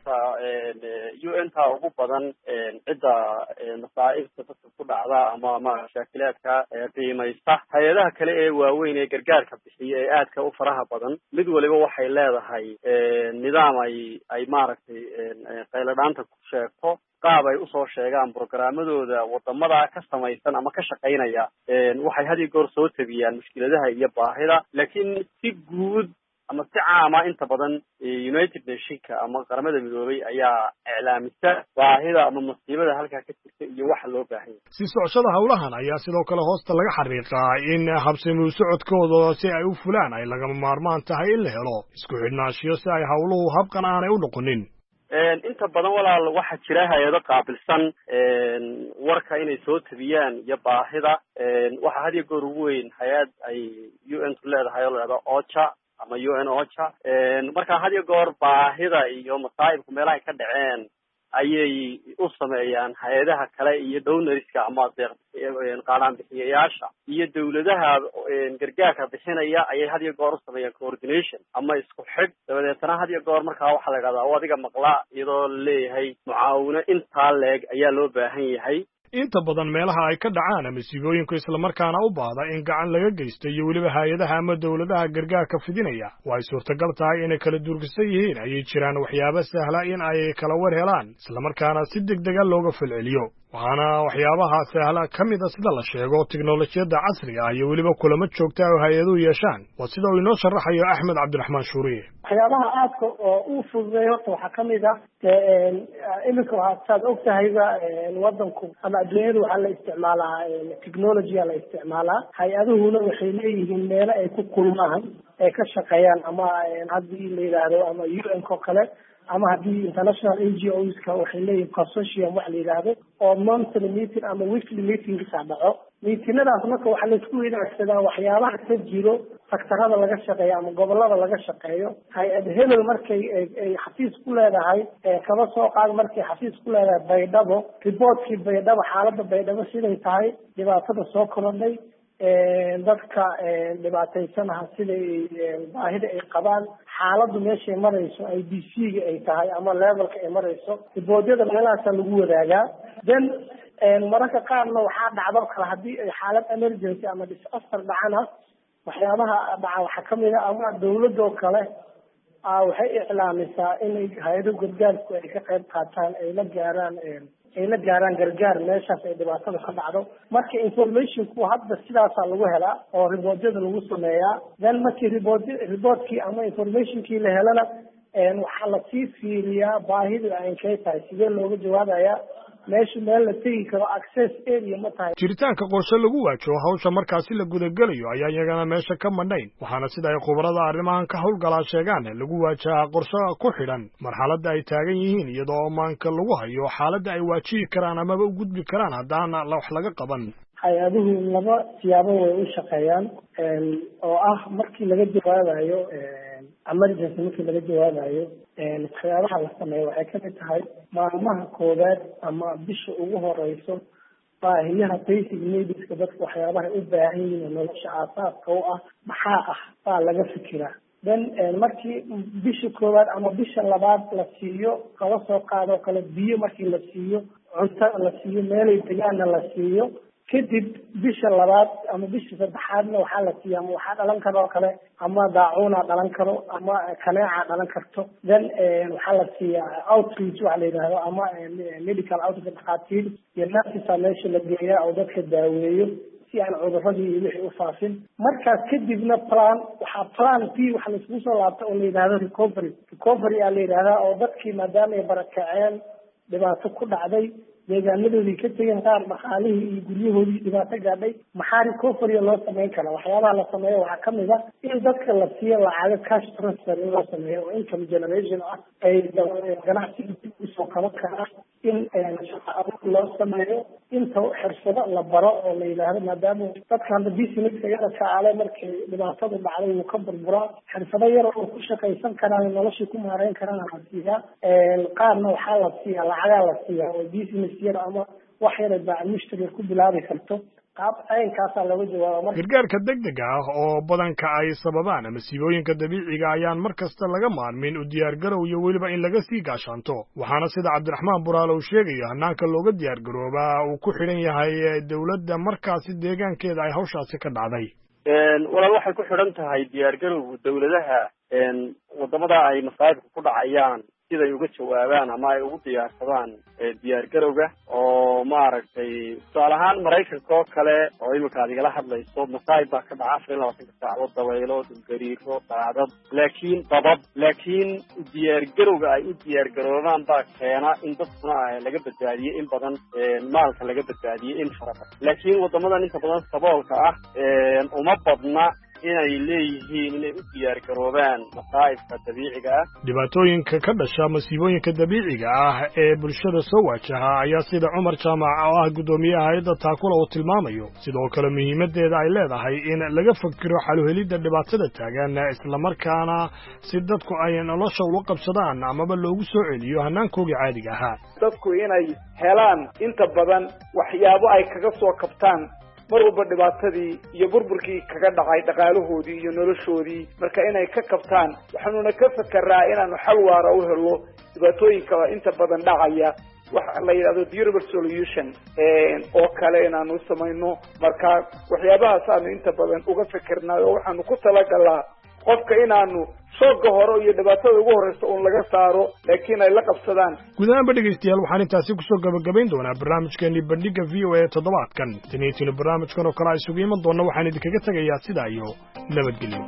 u n ta ugu badan cidda masaa'ibta dadka ku dhacda ama ma mashaakilaadka qiimaysta hay-adaha kale ee waaweyn ee gargaarka bixiya ee aadka u faraha badan mid waliba waxay leedahay nidaam ay ay maaragtay qayladhaanta ku sheegto qaab ay usoo sheegaan programmadooda wadamada ka samaysan ama ka shaqaynaya waxay had iyo goor soo tabiyaan mushkiladaha iyo baahida laakiin si guud ama si caama inta badan United Nationka ama qaramada midoobay ayaa iclaamisa baahida ama musiibada halkaa ka jirta iyo waxa loo baahan yahay si socoshada hawlahan ayaa sidoo kale hoosta laga xariiqaa in habsami u socodkooda si ay u fulaan ay lagama maarmaan tahay in la helo isku xidhnaanshiyo si ay hawluhu habqan aanay u noqonin inta badan walaal waxaa jira hay-ado qaabilsan warka inay soo tabiyaan iyo baahida waxaa had iyo goor ugu weyn hay-ad ay U N tu leedahay oo la yidhahdo OCHA ama U N OCHA marka had iyo goor baahida iyo masaa'ibku meelahay ka dhaceen ayay u sameeyaan hay-adaha kale iyo downariska ama deeq qaadhaan bixiyayaasha iyo dawladaha gargaarka bixinaya ayay had iyo goor u sameeyaan coordination ama isku xidh dabadeetana had iyo goor markaa waxaa la idhahdaa o adiga maqlaa iyadoo laleeyahay mucaawino intaa leeg ayaa loo baahan yahay inta badan meelaha ay ka dhacaan masiibooyinku islamarkaana u baahda in gacan laga geysto iyo weliba hay-adaha ama dawladaha gargaarka fidinaya oo ay suurtagal tahay inay kala durgisan yihiin ayay jiraan waxyaabo sahla in ay kala war helaan islamarkaana si deg dega looga falceliyo waxaana waxyaabaha sahla ka mid a sida la sheego tiknolojiyadda casriga ah iyo weliba kulamo joogta oo hay-aduhu yeeshaan waa sida uu inoo sharaxayo axmed cabdiraxmaan shuuriye waxyaabaha aadka oo u fududeeya horta waxaa kamid ah iminka waxaa saad og tahayba wadanku ama adduunyadu waxaa la isticmaalaa technologya la isticmaalaa hay-aduhuna waxay leeyihiin meelo ay ku kulmaan ay ka shaqeeyaan ama haddii la yidhaahdo ama u n ko kale ama haddii international n g oska waxay leeyihin consortium wax la yidhaahdo oo monthly meeting ama weekly meetingsa dhaco miitinadaas marka waxaa laisku wadaagsadaa waxyaabaha ka jiro faktarada laga shaqeeyo ama gobolada laga shaqeeyo hay-ad hebel markay ay xafiis ku leedahay kaba soo qaad markay xafiis ku leedahay baydhabo riboortkii baydhabo xaalada baydhabo siday tahay dhibaatada soo korodhay dadka dhibaataysanaha siday baahida ay qabaan xaaladu meeshay marayso ay b c ga ay tahay ama levelka ay marayso riboodyada meelahaasa lagu wadaagaa then mararka qaarna waxaa dhacdo kale haddii ay xaalad emergency ama disaster dhacana waxyaabaha dhaca waxaa kamid a ama dawladoo kale waxay iclaamisaa inay hay-ado gargaarku ay ka qayb qaataan ay la gaaraan ay la gaaraan gargaar meeshaas ay dhibaatada ka dhacdo marka informationku hadda sidaasaa lagu helaa oo riboodyada lagu sameeyaa then markii ribood riboodkii ama informationkii la helana waxaa lasii fiiriyaa baahida aynkay tahay sidee looga jawaabaya meesha meel la tegi karo access area ma tahay jiritaanka qorshe lagu waajo hawsha markaasi la gudagelayo ayaa iyagana meesha ka madhayn waxaana sida ay khubarada arrimahan ka howlgalaa sheegaan lagu waajahaa qorshe ku xidhan marxaladda ay taagan yihiin iyadoo maanka lagu hayo xaaladda ay waajihi karaan amaba u gudbi karaan haddaana wax laga qaban hay-aduhu laba siyaabo way u shaqeeyaan oo ah markii laga jawaabayo emergency markii laga jawaabayo waxyaabaha la sameeyo waxay kamid tahay maalmaha koowaad ama bisha ugu horeyso baahiyaha basic needska dadka waxyaabaha u baahan yihiin nolosha aasaaska u ah maxaa ah baa laga fikiraa then markii bisha koowaad ama bisha labaad la siiyo kala soo qaadoo kale biyo markii la siiyo cunto la siiyo meelay degaana la siiyo kadib bisha labaad ama bisha saddexaadna waxaa la siiya ama waxaa dhalan karo oo kale ama daacuuna dhalan karo ama kaneeca dhalan karto then waxaa la siiyaa outreach waxa la yidhaahdo ama medical outreach dhakhaatiir iyo nurses meesha la geeyaa oo dadka daaweeyo si aan cuduradii iyo wixii ufaafin markaas kadibna plan waxaa plan p waxa laiskugu soo laabta oo la yidhahdo recovery recovery aa la yidhahdaa oo dadkii maadaama ay barakaceen dhibaato ku dhacday deegaanadoodii ka tegeen qaar dhaqaalihii iyo guryahoodii dhibaato gaadhay maxaa recovery loo sameyn karaa waxyaabaha la sameeyo waxaa kamid a in dadka la siiyo lacago cash transfer in loo sameeyo oo income generation ah ay ganacsiga dib usoo qaban karaa in shaqa abuur loo sameeyo inta xirfado la baro oo la yidhaahdo maadaama dadka hadda businesska yara kaale markay dhibaatadu dhacday wuu ka burburaa xirfado yar oo ku shaqaysan karaan noloshii ku maareyn karaan la siiyaa qaarna waxaa la siiyaa lacagaa la siiyaa oo business yar ama wax yara baa mushtari ku bilaabi karto gargaarka degdega ah oo badanka ay sababaan masiibooyinka dabiiciga ayaan mar kasta laga maarmin u diyaargarow iyo weliba in laga sii gaashaanto waxaana sida cabdiraxmaan buraale uu sheegayo hanaanka looga diyaargaroobaa uu ku xidhan yahay dawladda markaasi deegaankeeda ay hawshaasi ka dhacday walaal waxay ku xidhan tahay diyaargarowga dawladaha wadamada ay masaa'ibka ku dhacayaan siday uga jawaabaan ama ay ugu diyaarsadaan diyaargarowga oo maaragtay tusaale ahaan maraykanka oo kale oo imika ad igala hadlayso masaa'ib baa ka dhaca afar iyo labaatanka saacadood dabaylo dhulgariiro daadad laakiin dabab laakiin diyaargarowga ay u diyaargaroobaan baa keena in dadkuna laga badbaadiye in badan maalka laga badbaadiye in fara badan laakiin wadamadan inta badan saboolka ah uma badna inay leeyihiin inay u diyaar garoobaan masaa'ibka dabiiciga ah. dhibaatooyinka ka dhasha masiibooyinka dabiiciga ah ee bulshada soo waajaha ayaa sida Cumar Jaamac oo ah gudoomiyaha hay'adda Taakula uu tilmaamayo sidoo kale muhiimadeeda ay leedahay in laga fakiro xal u helidda dhibaatada taagan isla markaana si dadku ay nolosha ula qabsadaan amaba loogu soo celiyo hannaankooda caadiga ah. dadku inay helaan inta badan waxyaabo ay kaga soo kabtaan mar walba dhibaatadii iyo burburkii kaga dhacay dhaqaalahoodii iyo noloshoodii marka inay ka kabtaan waxaanuna ka fakaraa inaanu xal waara u helo dhibaatooyinka inta badan dhacaya waxa la yiraahdo durable solution oo kale inaanu samayno marka waxyaabahaas aanu inta badan uga fikirnaa oo waxaanu ku talagalaa qofka inaanu sooga hore iyo dhibaatada ugu horeysa oo laga saaro laakiin ay la qabsadaan. guud ahaan dhegeystayaal waxaan intaasi ku soo gabagabayn doonaa barnaamijkeeni bandhiga V O A toddobaadkan tiniitina barnaamijkan oo kale ay isugu iman doona waxaan idinkaga tagayaa sidaa iyo nabadgelyo.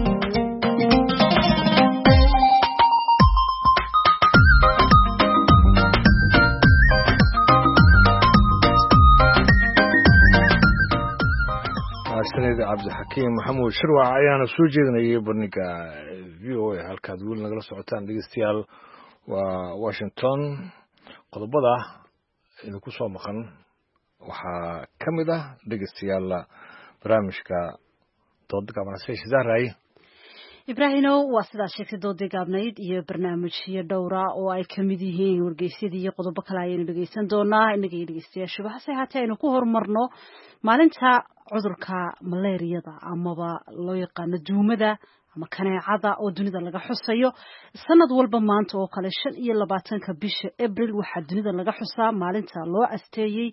سنيد عبد الحكيم محمود شروع ayaana soo jeedinayay barnaamijka V O A halkaad weli nagala socotaan dhegeystayaal waa Washington qodobada idinku soo maqan waxaa ka mid ah dhegeystayaal barnaamijka dood gaabnaashay Zahray Ibrahino waa sidaa sheegtay dood gaabnayd iyo barnaamijyo dhowra oo ay ka mid yihiin wargeysyada iyo qodobo kale ayaynu dhegeysan doonaa inaga dhegeystayaashu waxa haatay aynu ku hormarno maalinta cudurka malaariyada amaba loo yaqaan duumada ama kaneecada oo dunida laga xusayo sanad walba maanta oo kale shan iyo labaatanka bisha April waxa dunida laga xusaa maalinta loo asteeyay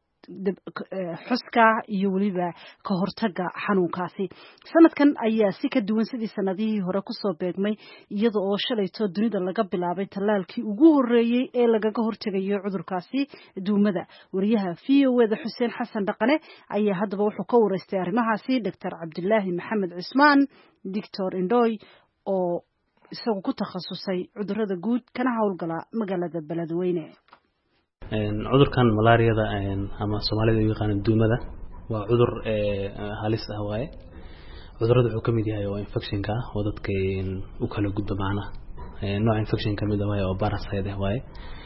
xuska iyo waliba ka hortaga xanuunkaasi sanadkan ayaa si ka duwan sidii sanadihii hore ku soo beegmay iyada oo shalayto dunida laga bilaabay talaalkii ugu horeeyay ee lagaga hortagayo cudurkaasi duumada wariyaha V O A da Xuseen Xasan Dhaqane ayaa hadaba wuxuu ka wareystay arrimahaasi Doctor Cabdullaahi Maxamed Cismaan Doctor Indoy oo isagu ku takhasusay cudurrada guud kana howlgala magaalada Beledweyne. cudurkan malaariyada ama Soomaalida u yaqaan duumada waa cudur halis ah waaye cudurrada wuxuu kamid yahay oo infection ka oo dadka u kala gudba macna nooc infection kamid ah oo parasite ah waaye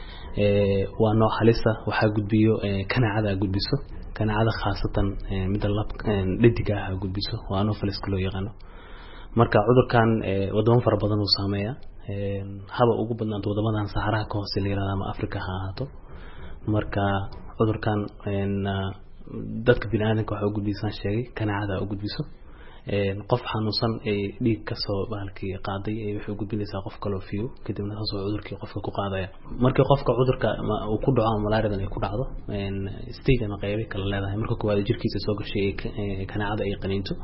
waa nooc halis ah waxa gudbiyo kaneecada gudbiso kaneecada khaasatan mid lab dhidiga ah gudbiso waa anopheles loo yaqaan marka cudurkan wadamo fara badan uu saameeyaa haba ugu badnaan wadamadan Saharaha ka hoose leeyahay ama Afrika ha ahaato marka cudurkan een dadka bini'aadamka waxa uu gudbisan sheegay kaneecada uu gudbiso een qof xanuunsan ee dhiig ka soo baalkii qaaday ee wuxuu gudbinaysaa qof kale oo fiyo kadibna soo cudurkii qofka ku qaadaya marka qofka cudurka uu ku dhaco malaariyada ay ku dhacdo een stage ama qayb kale leedahay marka kuwaad jirkiisa soo gashay kaneecada ay qaniinto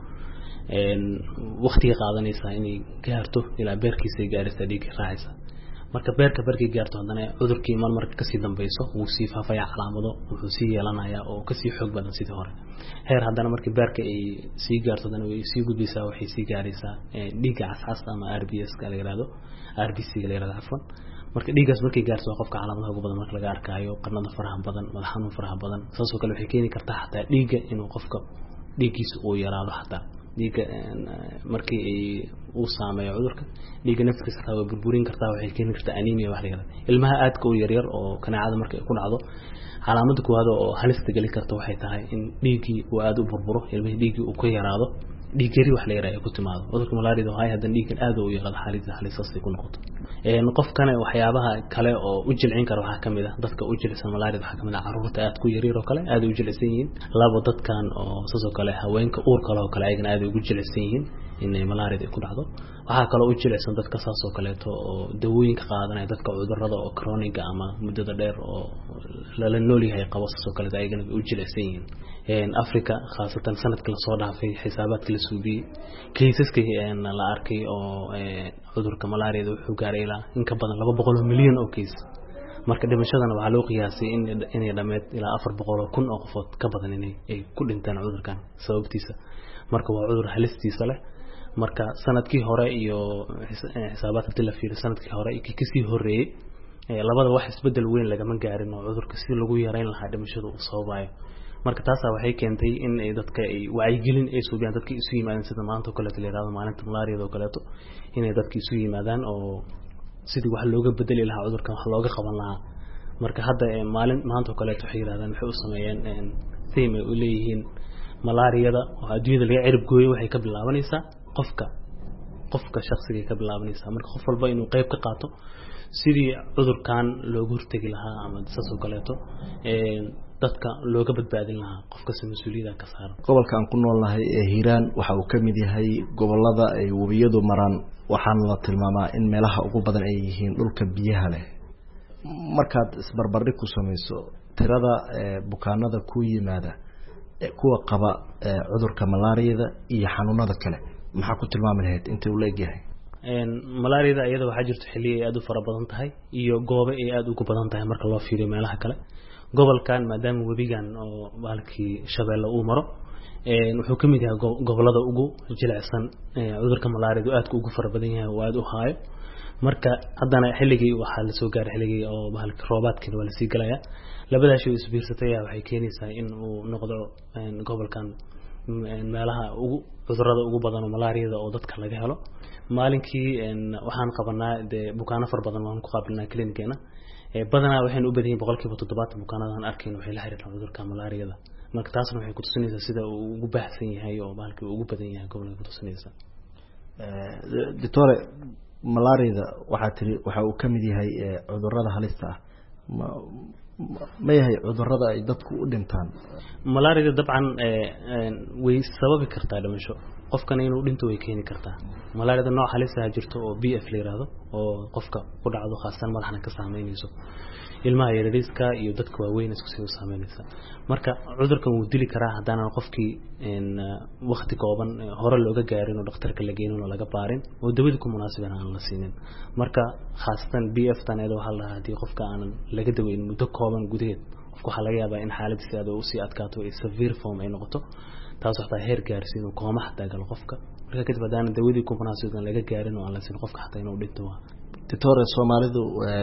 een waqtiga qaadanaysa inay gaarto ilaa beerkiisa gaarista dhiig raacaysa marka beerka barkii gaarto hadana cudurkii mar mar ka sii dambayso uu sii faafaya calaamado wuxuu sii yeelanayaa oo ka sii xoog badan sidii hore heer hadana markii beerka ay sii gaarto hadana way sii gudbaysaa waxay sii gaaraysaa dhiigga cascas ama R B S ka la yiraahdo R B C la yiraahdo afwan marka dhiiggaas markii gaarto qofka calaamadaha ugu badan marka laga arkayo qarnada faraha badan madax xanuun faraha badan saas oo kale waxay keeni kartaa xataa dhiigga inuu qofka dhiiggiisa uu yaraado xataa dhiigga markii ay uu saameeyo cudurka dhiigga naftiisa taa way burburin kartaa waxay keeni kartaa anemia wax la yiraahdo ilmaha aadka u yar yar oo kaneecada markay ku dhacdo calaamada koowaad oo halista gali karta waxay tahay in dhiiggii uu aad u burburo ilmaha dhiiggii uu ka yaraado dhiig yari wax la yiraahdo ku timaado cudurka malaariyada waxay hadan dhiigga aad u yaraado xaaladda halista ay ku noqoto een qofkana waxyaabaha kale oo u jilcin kara waxa kamid ah dadka u jilcsan malaariyada waxa kamid ah carruurta aad ku yar yar oo kale aad u jilcsan yihiin laba dadkan oo sidoo kale haweenka uur kale oo kale ayagana aad ugu jilcsan yihiin inay malaariyada ku dhacdo waxa kale oo u jilcsan dadka saas oo kale oo dawooyinka qaadanaya dadka cudurrada oo chronic ama muddada dheer oo la nool yahay qabo saas oo kale ayagana u jilcsan yihiin een Afrika khaasatan sanadkii la soo dhaafay xisaabaadkii la suubiyay kiisaska een la arkay oo cudurka malaariyada wuxuu gaaray ilaa in ka badan laba boqol oo milyan oo kiis marka dhimashadana waxa loo qiyaasay in inay dhameed ilaa afar boqol oo kun oo qofood ka badan inay ay ku dhintaan cudurkan sababtiisa marka waa cudur halistiisa leh marka sanadkii hore iyo xisaabaadka la fiiray sanadkii hore iyo kii horeeyay labada wax isbedel weyn laga ma gaarin oo cudurka si lagu yareyn lahaa dhimashada uu sababayo marka taas waxay keentay in ay dadka ay wacyigelin ay suubiyaan dadka isu yimaadaan sida maanta kale leeyahay maalinta malaariyada oo kaleeto inay dadka isu yimaadaan oo sidii wax looga bedeli lahaa cudurkan wax looga qaban lahaa marka hadda maalin maanta kale waxay yiraahdaan waxay u sameeyeen theme ay u leeyihiin malaariyada oo adduunyada laga cirib gooyo waxay ka bilaabanaysaa qofka qofka shakhsiga ka bilaabanaysaa marka qof walba inuu qayb ka qaato sidii cudurkan looga hortagi lahaa ama saas oo kaleeto ee dadka looga badbaadin lahaa qofka mas'uuliyadda ka saaran gobolka aan ku noolnahay ee Hiiraan waxa uu kamid yahay gobolada ay wabiyadu maraan waxaan la tilmaamaa in meelaha ugu badan ay yihiin dhulka biyaha leh markaad isbarbardhig ku samayso tirada bukaanada ku yimaada kuwa qaba cudurka malaariyada iyo xanuunada kale maxaa ku tilmaami lahayd inta uu leeyahay een malaariyada iyada waxa jirto xilli ay aad u fara badan tahay iyo goobo ay aad ugu badan tahay marka loo fiiriyo meelaha kale gobolkan maadaama wabigan oo baalkii Shabeelle uu maro een wuxuu kamid yahay gobolada ugu jilicsan cudurka malaariyadu aad ugu fara badan yahay oo aad u haayo marka haddana xilligii waxa la soo gaaray xilligii oo baalkii roobaadkii wala sii galaya labadaas oo isbiirsatay waxay keenaysaa in uu noqdo gobolkan meelaha ugu cudurrada ugu badan oo malaariyada oo dadka laga helo maalinkii waxaan qabanaa bukaano far badan oo ku qaabilnaa klinikana ee badanaa waxaan u badiyay boqolkiiba toddobaatan bukaanada aan arkeen waxay la xiriiraan cudurka malaariyada marka taasna waxay ku tusinaysaa sida uu ugu baahsan yahay oo baalkii ugu badan yahay gobolka ku tusinaysaa ee doctor malaariyada waxa tiri waxa uu kamid yahay cudurrada halista ah ma yahay cudurrada ay dadku u dhintaan malaariyada dabcan ee way sababi kartaa dhimasho qofkana inuu dhinto way keeni kartaa malaariyada nooc halis ah jirto oo B F la yiraahdo oo qofka ku dhacdo khaasan madaxna ka saameynayso ilmaha yariiska iyo dadka waaweyn isku sii saameynaysa marka cudurkan uu dili karaa hadana qofkii in waqti kooban hore looga gaarin oo dhakhtarka la geeyo oo laga baarin oo dawada ku munaasabana aan la siinin marka khaasatan B F tan ee waxa la hadii qofka aan laga daweyn muddo kooban gudaheed qofka waxa laga yaabaa in xaaladdiisa aad u sii adkaato ee severe form ay noqoto taas waxa heer gaarsiin oo kooma xataa gal qofka marka kadib hadana dawadii ku munaasabana laga gaarin oo aan la siin qofka xataa inuu dhinto doctor Soomaalidu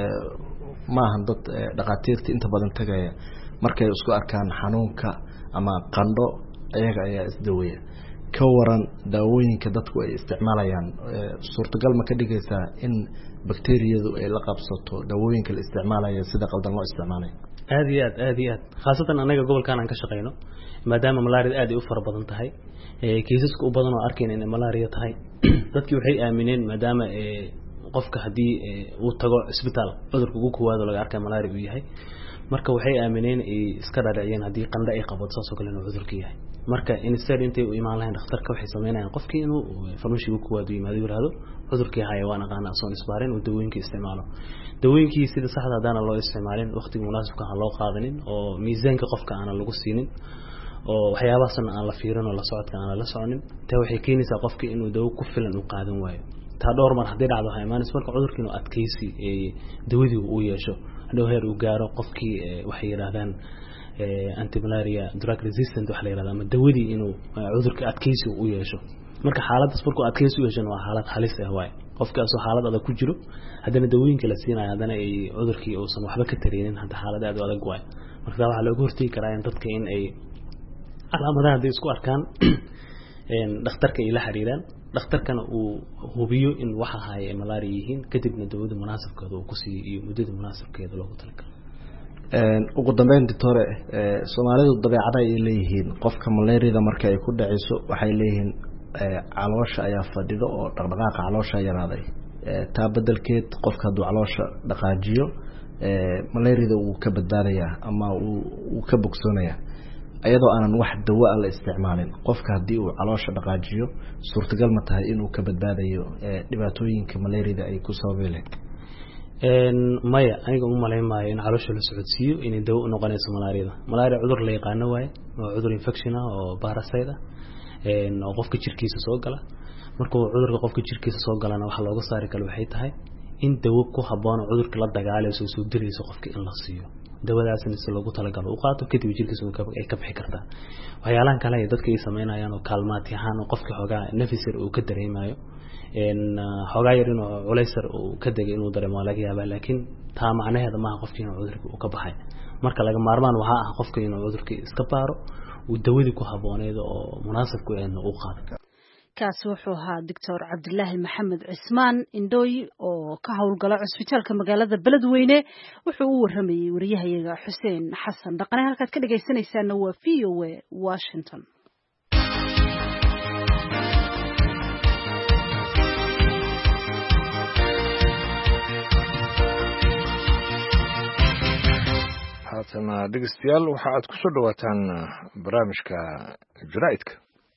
ma ahan dad dhaqaatiirta inta badan tagaya markay isku arkaan xanuunka ama qandho ayaga ayaa isdaweeya ka waran daawooyinka dadku ay isticmaalayaan suurtagal ma ka dhigaysaa in bakteeriyadu ay la qabsato daawooyinka la isticmaalayo sida qaldan loo isticmaalayo aad iyo aad aad iyo aad khaasatan anaga gobolkan aan ka shaqeyno maadaama malaariyada aad ay u fara badan tahay ee kiisaska u badan oo arkeen in malaariya tahay dadkii waxay aamineen maadaama ee qofka hadii uu tago isbitaal cudurka ugu koowaad laga arkay malaariya uu yahay marka waxay aamineen ay iska dhaadhiciyeen hadii qandho ay qabato saas oo kale inuu cudurka yahay marka instead intay u imaan lahayn dhakhtarka waxay sameeyaan qofkii inuu farmashi ugu koowaad u yimaado yiraahdo cudurka yahay waan aqaan soo isbaarin oo dawooyinka isticmaalo dawooyinkii sida saxda hadana loo isticmaalin waqtiga munaasabka ah loo qaadanin oo miisaanka qofka aan lagu siinin oo waxyaabahaasna aan la fiirin oo la socodka aan la soconin taa waxay keenaysaa qofkii inuu dawo ku filan u qaadan waayo taa dhowr mar hadii dhacdo haymanis marka cudurka inuu adkaysi ee dawadii uu yeesho hadhow heer uu gaaro qofkii waxay yiraahdaan ee anti malaria drug resistant waxa la yiraahdaa ama dawadii inuu cudurka adkaysi uu yeesho marka xaaladdaas markuu adkaysi u yeesho waa xaalad halis ah waay qofkaas oo xaalad adag ku jiro hadana dawooyinka la siinayo hadana ay cudurkii uusan waxba ka tareenin hadda xaalad aad u adag waay marka waxa looga hortagi karaa in dadka in ay calaamadaha hadii isku arkaan een dhakhtarka ay la xiriiraan dhakhtarkana uu hubiyo in waxa haye malaria yihiin kadibna dawada munaasabkeeda uu ku siiyo iyo muddada munaasabkeeda loogu talagalay een ugu dambeyn doctor ee Soomaalidu dabeecada ay leeyihiin qofka malaariyada marka ay ku dhacayso waxay leeyihiin caloosha ayaa fadhido oo dhaqdhaqaaqa caloosha yaraaday ee taa beddelkeed qofka haduu caloosha dhaqaajiyo ee malaariyada uu ka badbaadaya ama uu ka bogsoonaya ayadoo aanan wax dawo ah la isticmaalin qofka hadii uu caloosha dhaqaajiyo suurtagal ma tahay inuu ka badbaadayo ee dhibaatooyinka malaariyada ay ku sababeeyeen een maya aniga uma maleeymaayo in caloosha la socodsiiyo inay dawo u noqonayso malaariyada malaariya cudur la yaqaan waay waa cudur infection ah oo parasite ah een oo qofka jirkiisa soo gala markuu cudurka qofka jirkiisa soo galana waxa looga saari kale waxay tahay in dawo ku haboon cudurka la dagaalayso soo dirayso qofka in la siiyo dawadaasna si loogu talagalo u qaato kadib jirkiisa ay ka bixi kartaa waxyaalahan kale ee dadka ay sameynayaan oo kaalmaad yahaan oo qofka xogaa nafisir uu ka dareemayo xoogaa yar inuu culaysar uu ka degay inuu dareemo laga yaabaa laakiin taa macnaheeda maaha qofkii inuu cudurka uu ka baxay marka laga maarmaan waxaa ah qofka inuu cudurka iska baaro uu dawadii ku habooneed oo munaasab ku ah uu qaado kaasi wuxuu ahaa doctor cabdilaahi maxamed cismaan indhooy oo ka howlgala cusbitaalka magaalada beledweyne wuxuu u waramayey wariyahayaga xuseen xasan dhaqane halkaad ka dhegaysanaysaana waa v o a washington haatana dhegeystayaal waxa aad ku soo dhawaataan barnaamijka jaraa'idka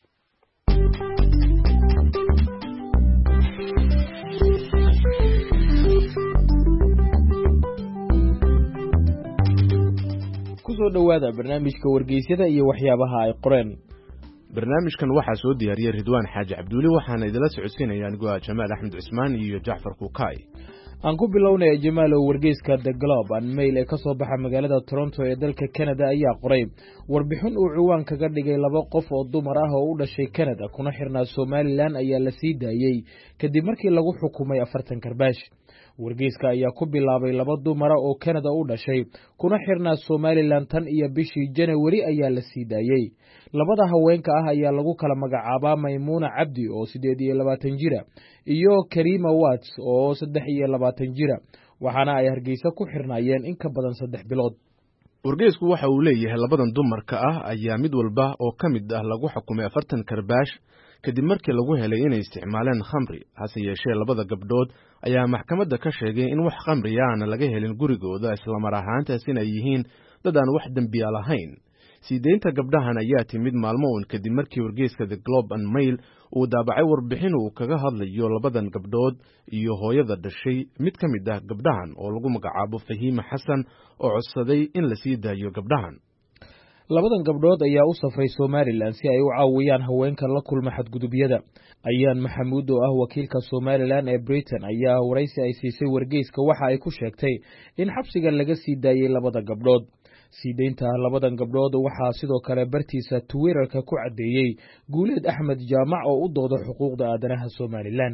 kusoo dhawaada barnaamijka wargeysyada iyo waxyaabaha ay qoreen. barnaamijkan waxaa soo diyaariyey Ridwaan Xaaji Cabduuli waxaana idila socodsiinaya anigoo ah Jamaal Axmed Cismaan iyo Jacfar Kuukay. aan ku bilownay Jamaal oo wargeyska The Globe and Mail ee ka soo baxa magaalada Toronto ee dalka Canada ayaa qoray warbixin uu ciwaan kaga dhigay laba qof oo dumar ah oo u dhashay Canada kuna xirnaa Somaliland ayaa la sii daayay kadib markii lagu xukumay afartan karbaash. wargeyska ayaa ku bilaabay laba dumar oo Canada u dhashay kuna xirnaa Somaliland tan iyo bishii January ayaa la sii daayay. labada haweenka ah ayaa lagu kala magacaabaa Maymuuna Cabdi oo sideed iyo labaatan jira iyo Karima Watts oo saddex iyo labaatan jira waxaana ay Hargeysa ku xirnaayeen in ka badan saddex bilood. wargeysku waxa uu leeyahay labadan dumarka ah ayaa mid walba oo ka mid ah lagu xukumay afartan karbaash kadib markii lagu helay inay isticmaaleen khamri hase yeeshee labada gabdhood ayaa maxkamadda ka sheegay in wax khamri aan laga helin gurigooda isla mar ahaantaas inay yihiin dad aan wax dambiya lahayn. siideynta gabdhahan ayaa timid maalmo uun kadib markii wargeyska The Globe and Mail uu daabacay warbixin uu kaga hadlayo labadan gabdhood iyo hooyada dhashay mid ka mid ah gabdhahan oo lagu magacaabo Fahiima Xasan oo codsaday in la sii daayo gabdhahan. labadan gabdhood ayaa u safray Somaliland si ay u caawiyaan haweenka la kulma xadgudubyada. ayaan Maxamuud oo ah wakiilka Somaliland ee Britain ayaa waraysi ay siisay wargeyska waxa ay ku sheegtay in xabsiga laga sii daayay labada gabdhood. siideynta labadan gabdhood waxaa sidoo kale bartiisa Twitter-ka ku cadeeyay Guuleed Axmed Jaamac oo u dooda xuquuqda aadanaha Somaliland.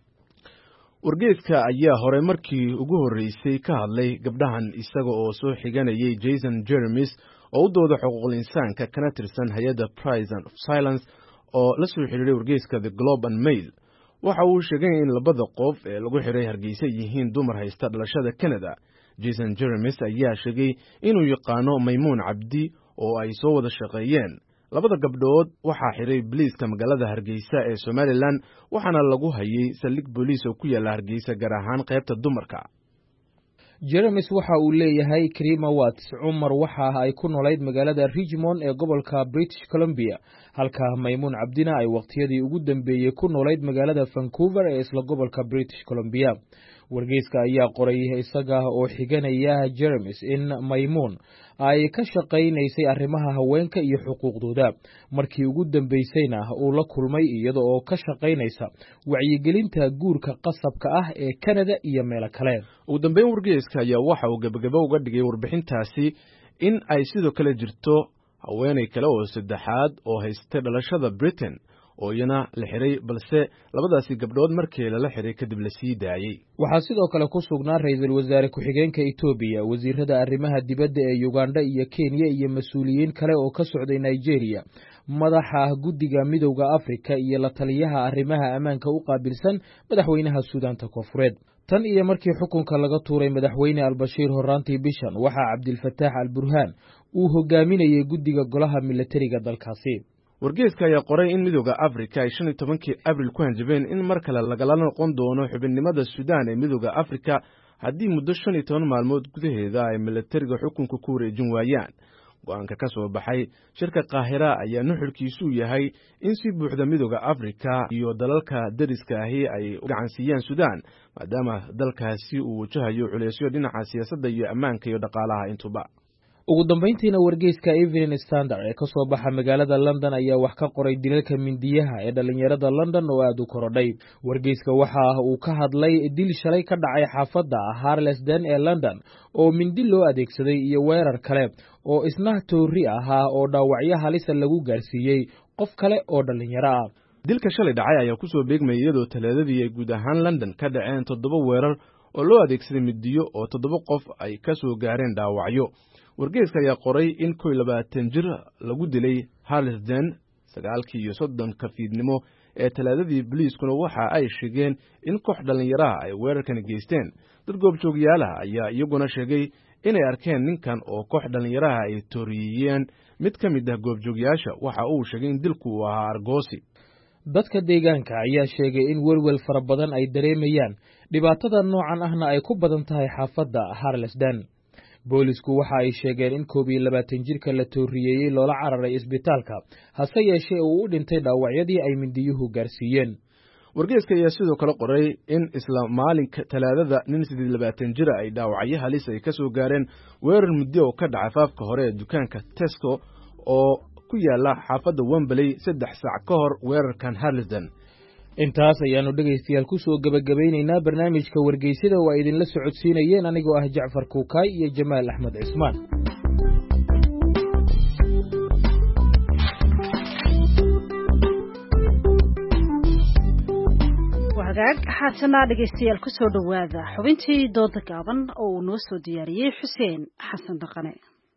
wargeyska ayaa hore markii ugu horeysay ka hadlay gabdhahan isaga oo soo xiganayay Jason Jeremis oo u dooda xuquuqul insaanka kana tirsan hay'adda Price of Silence oo la soo xiriiray wargeyska The Globe and Mail. waxa uu sheegay in labada qof ee lagu xiray Hargeysa yihiin dumar haysta dhalashada Canada. Jason Jeremis ayaa sheegay inuu yaqaano Maymuun Cabdi oo ay soo wada shaqeeyeen. labada gabdhood waxaa xiray booliiska magaalada Hargeysa ee Somaliland waxaana lagu hayay saldhig booliis oo ku yaala Hargeysa gaar ahaan qaybta dumarka. Jeremis waxa uu leeyahay Karima Watts Umar waxa ay ku noolayd magaalada Richmond ee gobolka British Columbia halka Maymuun Cabdina ay waqtiyadii ugu dambeeyay ku noolayd magaalada Vancouver ee isla gobolka British Columbia. wargeyska ayaa qoray isaga oo xiganaya Jeremis in Maymuun ay ka shaqeynaysay arrimaha haweenka iyo xuquuqdooda markii ugu dambeysayna uu la kulmay iyada oo ka shaqeynaysa wacyigelinta guurka qasabka ah ee Canada iyo meelo kale. ugu dambeyn wargeyska ayaa waxa uu gabagabo uga dhigay warbixintaasi in ay sidoo kale jirto haweeney kale oo saddexaad oo haystay dhalashada Britain oo iyana la xiray balse labadaasi gabdhood markii la xiray kadib la sii daayay. waxaa sidoo kale ku sugnaa ra'iisul wasaare ku-xigeenka Ethiopia, wasiirada arrimaha dibadda ee Uganda iyo Kenya iyo mas'uuliyiin kale oo ka socday Nigeria, madaxa guddiga midowga Afrika iyo la taliyaha arrimaha ammaanka u qaabilsan madaxweynaha Suudaanta Koonfureed. tan iyo markii xukunka laga tuuray madaxweyne Al-Bashir horaantii bishan waxa Cabdilfataax Al-Burhaan uu hogaaminayay guddiga golaha militariga dalkaasi. wargeyska ayaa qoray in midowga Afrika ay shan iyo tobankii Abriil ku hanjabeen in mar kale lagala noqon doono xubinimada Suudaan ee midowga Afrika haddii muddo shan iyo toban maalmood gudaheeda ay militariga xukunka ku wareejin waayaan. go'aanka ka soo baxay shirka Qaahira ayaa nuxurkiisu yahay in si buuxda midowga Afrika iyo dalalka dariska ahi ay u gacansiiyaan Suudaan maadaama dalkaasi uu wajahayo culeysyo dhinaca siyaasadda iyo ammaanka iyo dhaqaalaha intuba. ugu dambeyntiina wargeyska Evening Standard ee ka soo baxa magaalada London ayaa wax ka qoray dilalka mindiyaha ee dhalinyarada London oo aad u korodhay. wargeyska waxa uu ka hadlay dil shalay ka dhacay xaafadda Harlesden ee London oo mindi loo adeegsaday iyo weerar kale oo isna toori ahaa oo dhaawacyo halis lagu gaarsiiyey qof kale oo dhalinyaro ah. dilka shalay dhacay ayaa kusoo beegmayay iyadoo talaadadii ay guud ahaan london ka dhaceen toddoba weerar oo loo adeegsaday midiyo oo toddoba qof ay ka soo gaareen dhaawacyo. wargeyska ayaa qoray in kow iyo labaatan jir lagu dilay Harlesden sagaalkii iyo soddonka fiidnimo ee talaadadii. booliiskuna waxa ay sheegeen in koox dhalinyaraha ay weerarkan geysteen. dad goobjoogyaalaha ayaa iyaguna sheegay inay arkeen ninkan oo koox dhalinyaraha ay tooriyeen. mid ka mid ah goobjoogyaasha waxa uu sheegay in dilku uu ahaa argoosi. dadka deegaanka ayaa sheegay in welwel fara badan ay dareemayaan dhibaatada noocan ahna ay ku badan tahay xaafadda Harlesden. boolisku waxa ay sheegeen in koob iyo labaatan jirka la tooriyeeyey loola cararay isbitaalka hase yeeshee uu u dhintay dhaawacyadii ay mindiyuhu gaarsiiyeen. wargeyska ayaa sidoo kale qoray in isla maalinka talaadada nin siddeed iyo labaatan jira ay dhaawacyo halis ay ka soo gaareen weerar muddo oo ka dhacay faafka hore ee dukaanka Tesco oo ku yaala xaafadda Wembley saddex saac ka hor weerarkan Harlesden. intaas ayaanu dhegaystayaal ku soo gabagabeynaynaa barnaamijka wargeysada oo ay idinla socodsiinayeen anigoo ah Jacfar Kuukay iyo Jamaal Axmed Cismaan. wagaag xaasana dhegaystayaal ku soo dhawaada xubintii dooda gaaban oo uu noo soo diyaariyey Xuseen Xasan Dhaqane.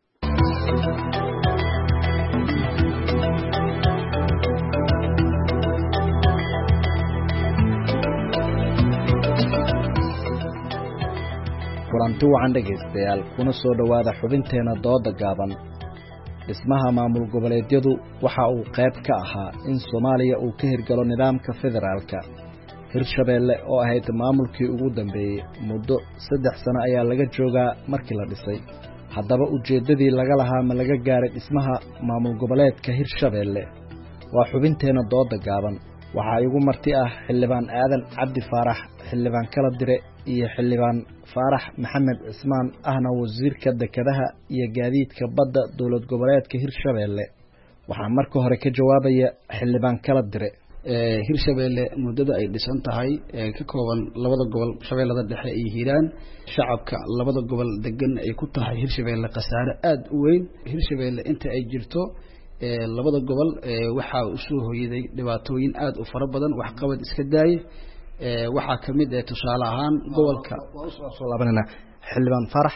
kulanti wacan dhegaystayaal kuna soo dhowaada xubinteena dooda gaaban. dhismaha maamul goboleedyadu waxa uu qayb ka ahaa in Soomaaliya uu ka hirgalo nidaamka federaalka. Hirshabeelle oo ahayd maamulkii ugu dambeeyay muddo saddex sano ayaa laga joogaa markii la dhisay. haddaba ujeeddadii laga lahaa ma laga gaaray dhismaha maamul goboleedka Hirshabeelle? waa xubinteena dooda gaaban. waxaa igu marti ah xildhibaan aadan cabdi faarax, xildhibaan kala dire iyo xildhibaan faarax maxamed cismaan ahna wasiirka dekedaha iyo gaadiidka badda dowlad goboleedka Hirshabeelle. waxaa marka hore ka jawaabaya xildhibaan kala dire. Hirshabeelle muddada ay dhisan tahay ee ka kooban labada gobol Shabeellada Dhexe iyo Hiiraan, shacabka labada gobol degan ay ku tahay Hirshabeelle khasaare aad u weyn. Hirshabeelle inta ay jirto ee labada gobol ee waxa uu soo hooyaday dhibaatooyin aad u fara badan, wax qabad iska daayay. ee waxa kamid ah tusaale ahaan gobolka soo laabanana xildhibaan Farax.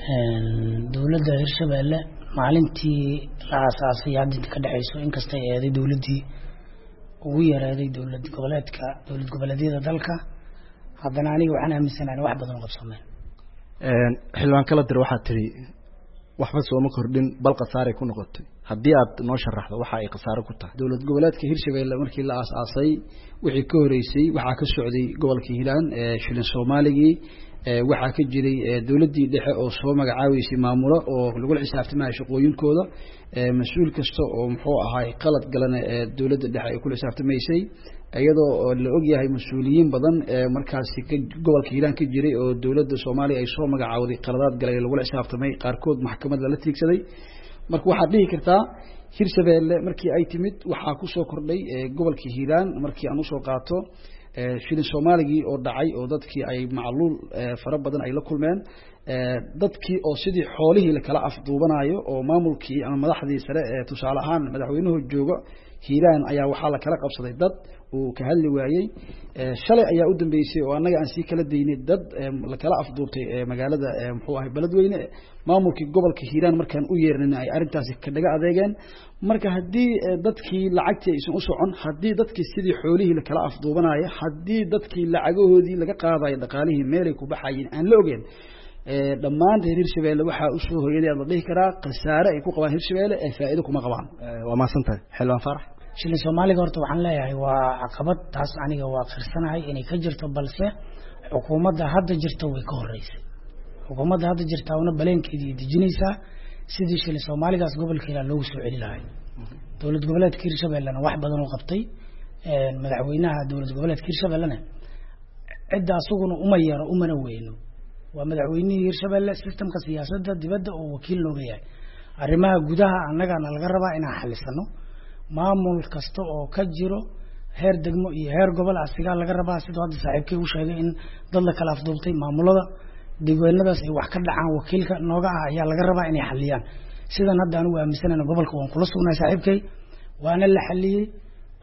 dowladda Hirshabeelle maalintii la aasaasay hadda ka dhaxayso inkastay eeday dowladii ugu yaraaday dowlad goboleedka dowlad goboleedyada dalka, haddana aniga waxaan aaminsanahay wax badan qabsameen. een xildhibaan kala dir waxa tiri waxba soo ma kordhin bal qasaare ku noqotay. haddii aad noo sharaxdo waxa ay qasaare ku tahay. dowlad goboleedka Hirshabeelle markii la aasaasay wixii ka horeysay waxa ka socday gobolka Hiiraan ee shilin Soomaaligi ee waxa ka jiray dowladii dhexe oo soo magacaawisay maamulo oo lagu xisaabtamay shaqooyinkooda ee mas'uul kasta oo muxuu ahaay qalad galan ee dowladda dhexe ay ku xisaabtamaysay iyadoo la og yahay mas'uuliyiin badan ee markaasi ka gobolka Hiiraan ka jiray oo dowladda Soomaaliya ay soo magacaawday qaladaad galay lagu xisaabtamay qaarkood maxkamadda la tiigsaday. marka waxa dhihi kartaa Hirshabeelle markii ay timid waxa ku soo kordhay gobolka Hiiraan markii aan u soo qaato shilin Soomaaligi oo dhacay oo dadkii ay macluul fara badan ay la kulmeen, dadkii oo sidii xoolihii la kala afduubanayo oo maamulkii ama madaxdii sare ee tusaale ahaan madaxweynuhu jooga Hiiraan ayaa waxa la kala qabsaday dad uu ka hadli waayay. shalay ayaa u dambeysay oo anaga aan si kala deynay dad la kala afduubtay magaalada muxuu ahay beledweyne. maamulkii gobolka Hiiraan markaan u yeernay ay arintaasi ka dhaga adeegeen. marka haddii dadkii lacagtii aysan u socon, haddii dadkii sidii xoolihii la kala afduubanayo, haddii dadkii lacagahoodii laga qaadayo dhaqaalihii meelay ku baxayeen aan la ogeyn, ee dhammaan reer Hirshabeelle waxa uu soo hooyaday la dhihi karaa khasaare ay ku qabaan Hirshabeelle ee faa'iido kuma qabaan. waa ma santahay xilwan Farax. shilin Soomaaliga horta waxaan leeyahay waa caqabad taas aniga waa qirsanahay inay ka jirto, balse xukuumadda hadda jirto way ka horeysay. xukuumadda hadda jirta una baleenkeedii dejinaysa sidii shilin Soomaaligaas gobolka Hiiraan loogu soo celin lahaa. dowlad goboleedka Hirshabeellena wax badan oo qabtay. ee madaxweynaha dowlad goboleedka Hirshabeellena cidda asaguna uma yaro umana weyno waa madaxweynihii Hirshabeelle. systemka siyaasadda dibadda oo wakiil looga yahay, arrimaha gudaha annagana laga rabaa inaan xalisano. maamul kasta oo ka jiro heer degmo iyo heer gobol asigaa laga rabaa sidoo hadda saaxiibkay u sheegay in dad la kala afduubtay maamulada degweynadaas ay wax ka dhacaan wakiilka nooga ah ayaa laga rabaa inay xaliyaan. sidan hadda anigu aaminsanahay gobolka waan kula sugnahay saaxiibkay waana la xaliyay.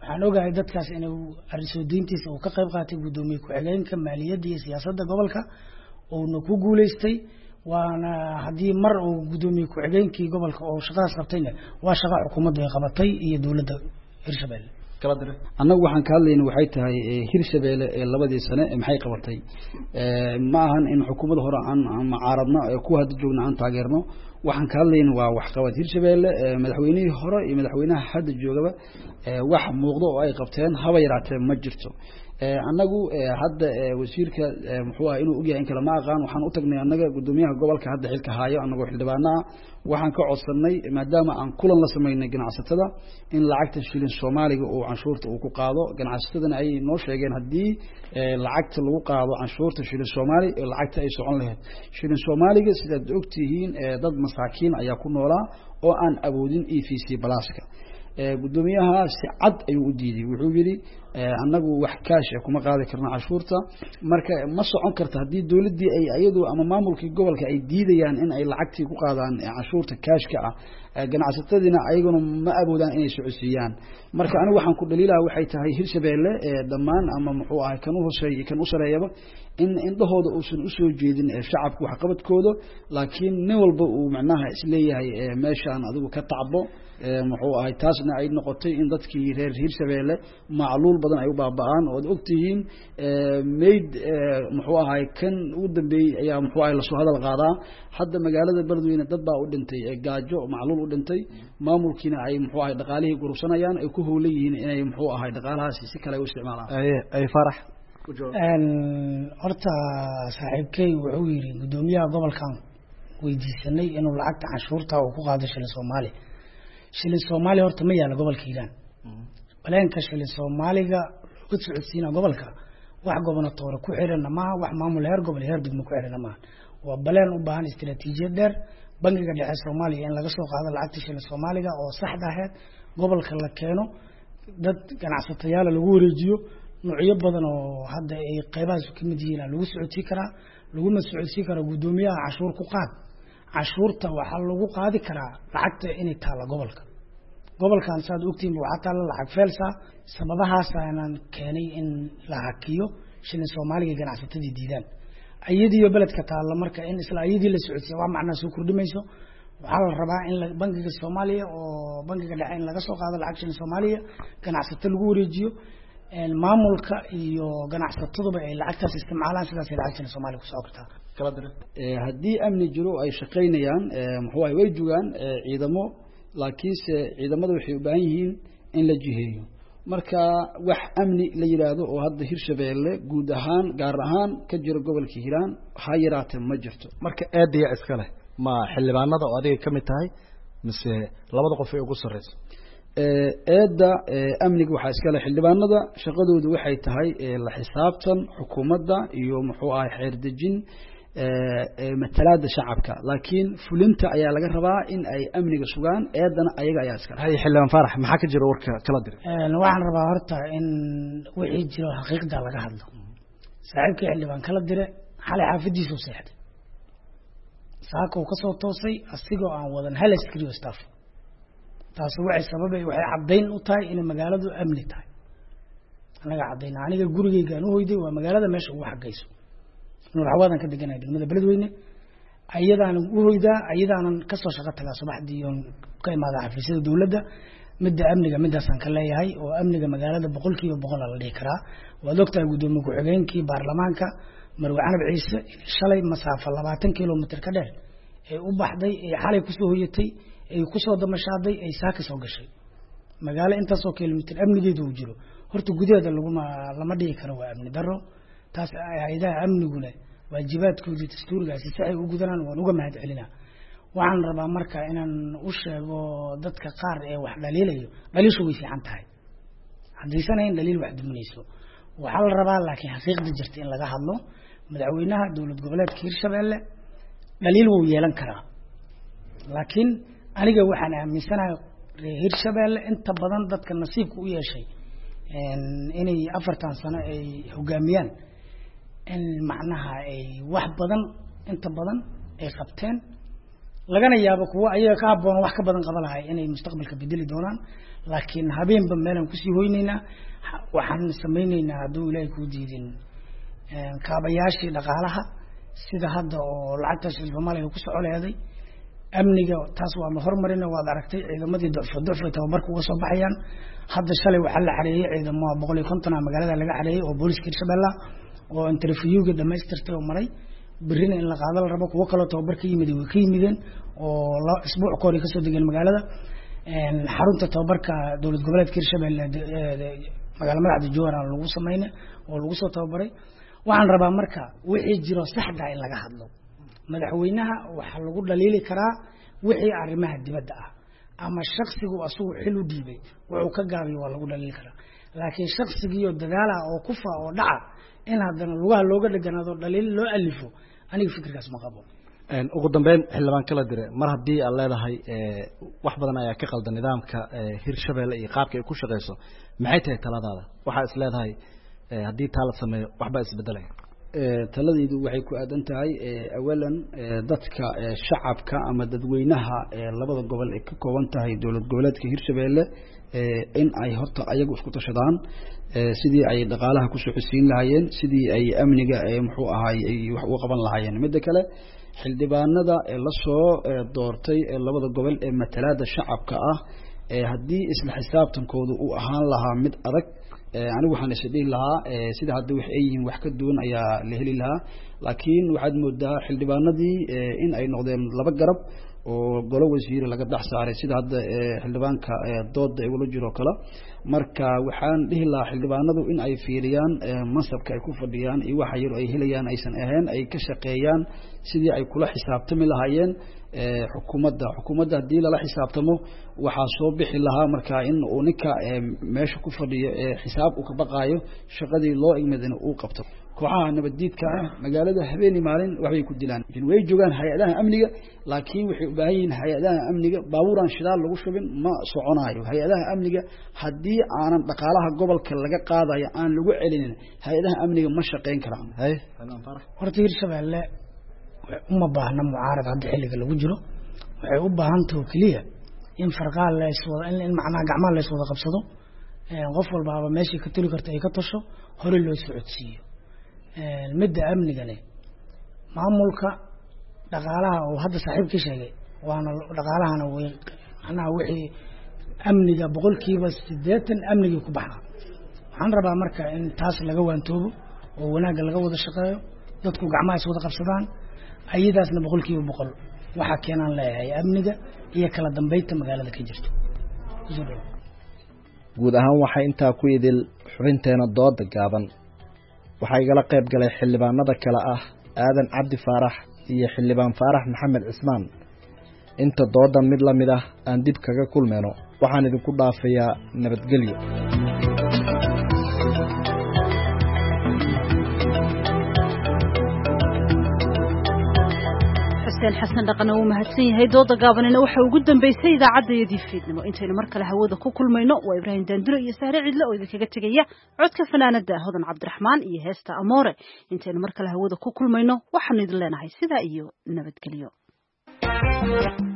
waxaan ogahay dadkaas inuu arisoo diintiisa uu ka qayb qaatay gudoomiye ku-xigeenka maaliyadda iyo siyaasadda gobolka uuna ku guuleystay waana haddii mar uu gudoomiye ku-xigeenkii gobolka oo shaqadaas qabtayna waa shaqa xukuumaddu ay qabatay iyo dowladda hirshabelle annagu waxaan ka hadlayna waxay tahay hirshabelle ee labadii sane maxay qabatay ma ahan in xukuumadda hore aan macaaradno kuwa hadda joogna aan taageerno waxaan ka hadlayna waa waxqabad hirshabelle madaxweynihii hore iyo madaxweynaha hadda joogaba wax muuqdo oo ay qabteen haba yaraatee ma jirto annagu hadda wasiirka muxuu ah inuu ogyahay in kale ma aqaan waxaan u tagnay annaga gudoomiyaha gobolka hadda xilka haayo annagoo xildhibaana ah waxaan ka codsanay maadaama aan kulan la sameynay ganacsatada in lacagta shilin soomaaliga uu canshuurta uu ku qaado ganacsatadana ay noo sheegeen haddii lacagta lagu qaado canshuurta shilin soomaali lacagta ay socon lahayd shilin soomaaliga sidaad ogtihiin dad masaakiin ayaa ku noolaa oo aan awoodin e v c balaaska gudoomiyaha si cad ayuu u diiday wuxuu yidhi annagu wax kaash kuma qaadi karno cashuurta marka ma socon karta haddii dowladdii ay iyadu ama maamulkii gobolka ay diidayaan in ay lacagtii ku qaadaan cashuurta kaashka ah ganacsatadiina ayaguna ma awoodaan inay socodsiiyaan marka anigu waxaan ku dhaliilaha waxay tahay hirshabelle dhammaan ama muxuu ahay kan u hooseeya kan u sareeyaba in indhahooda uusan usoo jeedin shacabka waxqabadkooda laakiin nin walba uu macnaha isleeyahay meeshaan adigu ka tacbo muxuu ahay taasna ay noqotay in dadkii reer hirshabelle macluul badan ay u baaba'aan oo ogtihiin mayd muxuu ahay kan ugu dambeeyey ayaa muxuu ahay lasoo hadal qaadaa hadda magaalada beledweyne dad baa u dhintay gaajo macluul u dhintay maamulkiina ay muxuu ahay dhaqaalihii gurubsanayaan ay ku howlan yihiin inay muxuu ahay dhaqaalahaasi si kale u isticmaalaan ay farax horta saaxiibkey wuxuu yidhi gudoomiyaha gobolkan weydiisanay inuu lacagta canshuurta uu ku qaado shilin soomaali shilin soomaali horta ma yaalo gobolka hiiraan baleenka shilin soomaaliga looga socodsiina gobolka wax gobonatoore ku xirana maaha wax maamul heer gobol heer degmo ku xirana maaha waa baleen u baahan istiraatiijiyad dheer bangiga dhexe soomaaliya in laga soo qaado lacagta shilin soomaaliga oo saxda ahayd gobolka la keeno dad ganacsatayaala lagu wareejiyo nuucyo badan oo hadda ay qaybahaas ka mid yihiin lagu socodsiin karaa laguma socodsiin karaa gudoomiyaha cashuur ku qaad cashuurta waxaa lagu qaadi karaa lacagta inay taalla gobolka gobolkan saad ogtihiin waxaa taalla lacag feelsa sababahaas aanan keenay in la hakiyo shilin soomaaliga ganacsatadii diidaan ayadiiyo beledka taalla marka in isla ayadii la socodsiiya wax macnaa soo kordhimayso waxaa la rabaa in bangiga soomaaliya oo bangiga dhexe in laga soo qaado lacag shilin soomaaliya ganacsato lagu wareejiyo maamulka iyo ganacsataduba ay lacagtaas isticmaalaan sidaasay lacag shilin soomaaliya kusoo kortaa haddii amni jiro ay shaqaynayaan muxuu ahay way jogaan ciidamo laakiinse ciidamada waxay u baahan yihiin in la jiheeyo marka wax amni la yiraahdo oo hadda hirshabelle guud ahaan gaar ahaan ka jira gobolka hiiraan ha yaraatee ma jirto marka eedaya iska leh ma xildhibaanada oo adiga ka mid tahay mise labada qof ee ugu sarreyso eedda amniga waxaa iska leh xildhibaanada shaqadoodu waxay tahay la xisaabtan xukuumadda iyo muxuu ahay xeerdejin matalaada shacabka laakiin fulinta ayaa laga rabaa in ay amniga sugaan eedana ayaga ayaa iska hay xildhibaan faarax maxaa ka jira warka kala diray waxaan rabaa horta in wixii jiro xaqiiqda laga hadlo saaxiibkii xildhibaan kala dire xalay xaafadiisu seexday saaka uu kasoo toosay asigoo aan wadan hal askari oo staff taasi waxay sababay waxay caddayn u tahay inay magaaladu amni tahay anaga caddayna aniga gurigeygaan u hoyday waa magaalada meesha ugu xagayso nuur xawaadan ka deganahay degmada beledweyne ayadaanan u hoydaa ayadaanan kasoo shaqo tagaa subaxdii oon ka imaada xafiisyada dowladda midda amniga midaasaan ka leeyahay oo amniga magaalada boqol kiiba boqol la dhihi karaa waad ogtahay gudoomiye ku-xigeenkii baarlamaanka marwe canab ciise shalay masaafo labaatan kilomitr ka dheer ee u baxday ee xalay kusoo hoyatay ay kusoo damashaaday ay saaka soo gashay magaalo intaasoo kilomitr amnigeedu uu jiro horta gudaheeda laguma lama dhihi karo waa amni daro taas hay'adaha amniguna waajibaadkoodii dastuurigaasi si ay u gudanaan waan uga mahad celinaa waxaan rabaa marka inaan u sheego dadka qaar ee wax dhaliilayo dhaliishu way fiican tahay haddaysan dhaliil wax duminayso waxaa la rabaa laakiin xaqiiqda jirta in laga hadlo madaxweynaha dowlad goboleedka hirshabelle dhaliil wuu yeelan karaa laakiin aniga waxaan aaminsanahay hirshabelle inta badan dadka nasiibka u yeeshay inay afartan sano ay hogaamiyaan in macnaha ay wax badan inta badan ay qabteen lagana yaabo kuwa ayaga ka habboon wax ka badan qaban lahay inay mustaqbalka bedeli doonaan laakiin habeenba meelan kusii hoynaynaa waxaan samaynaynaa hadduu ilaahay kuu diidin kaabayaashii dhaqaalaha sida hadda oo lacagtaas Soomaaliya ku socoleeday amniga taas waa la hormarina waad aragtay ciidamadii ducfo ducfo tababarku uga soo baxayaan hadda shalay waxaa la xareeyay ciidamada boqol iyo konton ah magaalada laga xareeyay oo booliska Hirshabelle oo interviewga dhamaystirtay oo maray birina in la qaado la rabo kuwa kale tababar ka yimid way ka yimideen oo la isbuuc koori ka soo degeen magaalada een xarunta tababarka dowlad goboleedka Hirshabelle magaalada madaxda Jowhar lagu sameeyay oo lagu soo tababaray waxaan rabaa marka wixii jiro saxda in laga hadlo madaxweynaha waxa lagu dhaliili karaa wixii arrimaha dibadda ah ama shakhsigu asuu xil u dhiibay wuxuu ka gaabay waa lagu dhaliili karaa laakiin shakhsigiyo dagaala oo ku faa oo dhaca in hadana lugaha looga dhiganaado dhaliil loo alifo aniga fikirkaas ma qabo een ugu dambeyn xildhibaan kala dire mar haddii aad leedahay wax badan ayaa ka qaldan nidaamka Hirshabelle iyo qaabka ay ku shaqeyso maxay tahay taladaada waxa is leedahay haddii taala sameeyo waxba isbedelay taladaydu waxay ku aadan tahay awalan dadka shacabka ama dadweynaha labada gobol ee ka kooban tahay dowlad goboleedka Hirshabelle in ay horta ayagu isku tashadaan sidii ay dhaqaalaha ku soo xisiin lahaayeen sidii ay amniga muxuu ahaay wax u qaban lahaayeen mid kale xildhibaanada la soo doortay labada gobol ee matalada shacabka ah haddii isla xisaabtankoodu uu ahaan lahaa mid adag anigu waxaan isdhihi lahaa sida hadda wax ay yihiin wax ka duwan ayaa la heli lahaa laakiin waxaad moodaa xildhibaanadii in ay noqdeen laba garab oo golo wasiir laga dhax saaray sida hadda xildhibaanka doodda ay wada jiro kala marka waxaan dhihi lahaa xildhibaanadu in ay fiiriyaan mansabka ay ku fadhiyaan iyo waxa yar ay helayaan aysan ahayn ay ka shaqeeyaan sidii ay kula xisaabtami lahaayeen xukuumadda xukuumadda hadii lala xisaabtamo waxaa soo bixi lahaa marka in uu ninka meesha ku fadhiyo xisaab uu ka baqaayo shaqadii loo igmadina uu qabto kooxaha nabadiidka ah magaalada habeenii maalin waxay ku dilaan way joogaan hay'adaha amniga laakiin waxay u baahan yihiin hay'adaha amniga baabuuraan shidaal lagu shubin ma soconayo hay'adaha amniga haddii aanan dhaqaalaha gobolka laga qaadayo aan lagu celinin hay'adaha amniga ma shaqeyn karaan hay horta Hirshabelle uma baahna mucaarad hadda xilliga lagu jiro waxay u baahan tahay kaliya in farqaal la iswada in macnaa gacmaha la iswada qabsado qof walba meeshii ka tuli karta ay ka tasho hore loo socodsiiyo midda amniga leh maamulka dhaqaalaha oo hadda saaxiibka sheegay waana dhaqaalahana way macnaa wixii amniga boqolkiiba siddeetan amniga ku baxa waxaan rabaa marka in taas laga waantoobo oo wanaagga laga wada shaqeeyo dadku gacmaha is wada qabsadaan ayadaasna boqolkiiba boqol waxa keenan leeyahay amniga iyo kala dambeynta magaalada ka jirto guud ahaan waxa intaa ku idil xubinteena dooda gaaban waxa igala qayb galay xildhibaanada kala ah aadan cabdi faarax iyo xildhibaan faarax maxamed cismaan inta doodan mid la mid ah aan dib kaga kulmeyno waxaan idinku dhaafayaa nabadgelyo xuseen xasan dhaqana uu mahadsan yahay dooda gaabanina waxa ugu dambeysay idaacaddayadii fiidnimo intaynu mar kale hawada ku kulmayno waa ibraahim daanduro iyo sahre cidle oo idinkaga tegaya codka fanaanada hodan cabdiraxmaan iyo heesta amoore intaynu mar kale hawada ku kulmayno waxaanu idin leenahay sidaa iyo nabadgelyo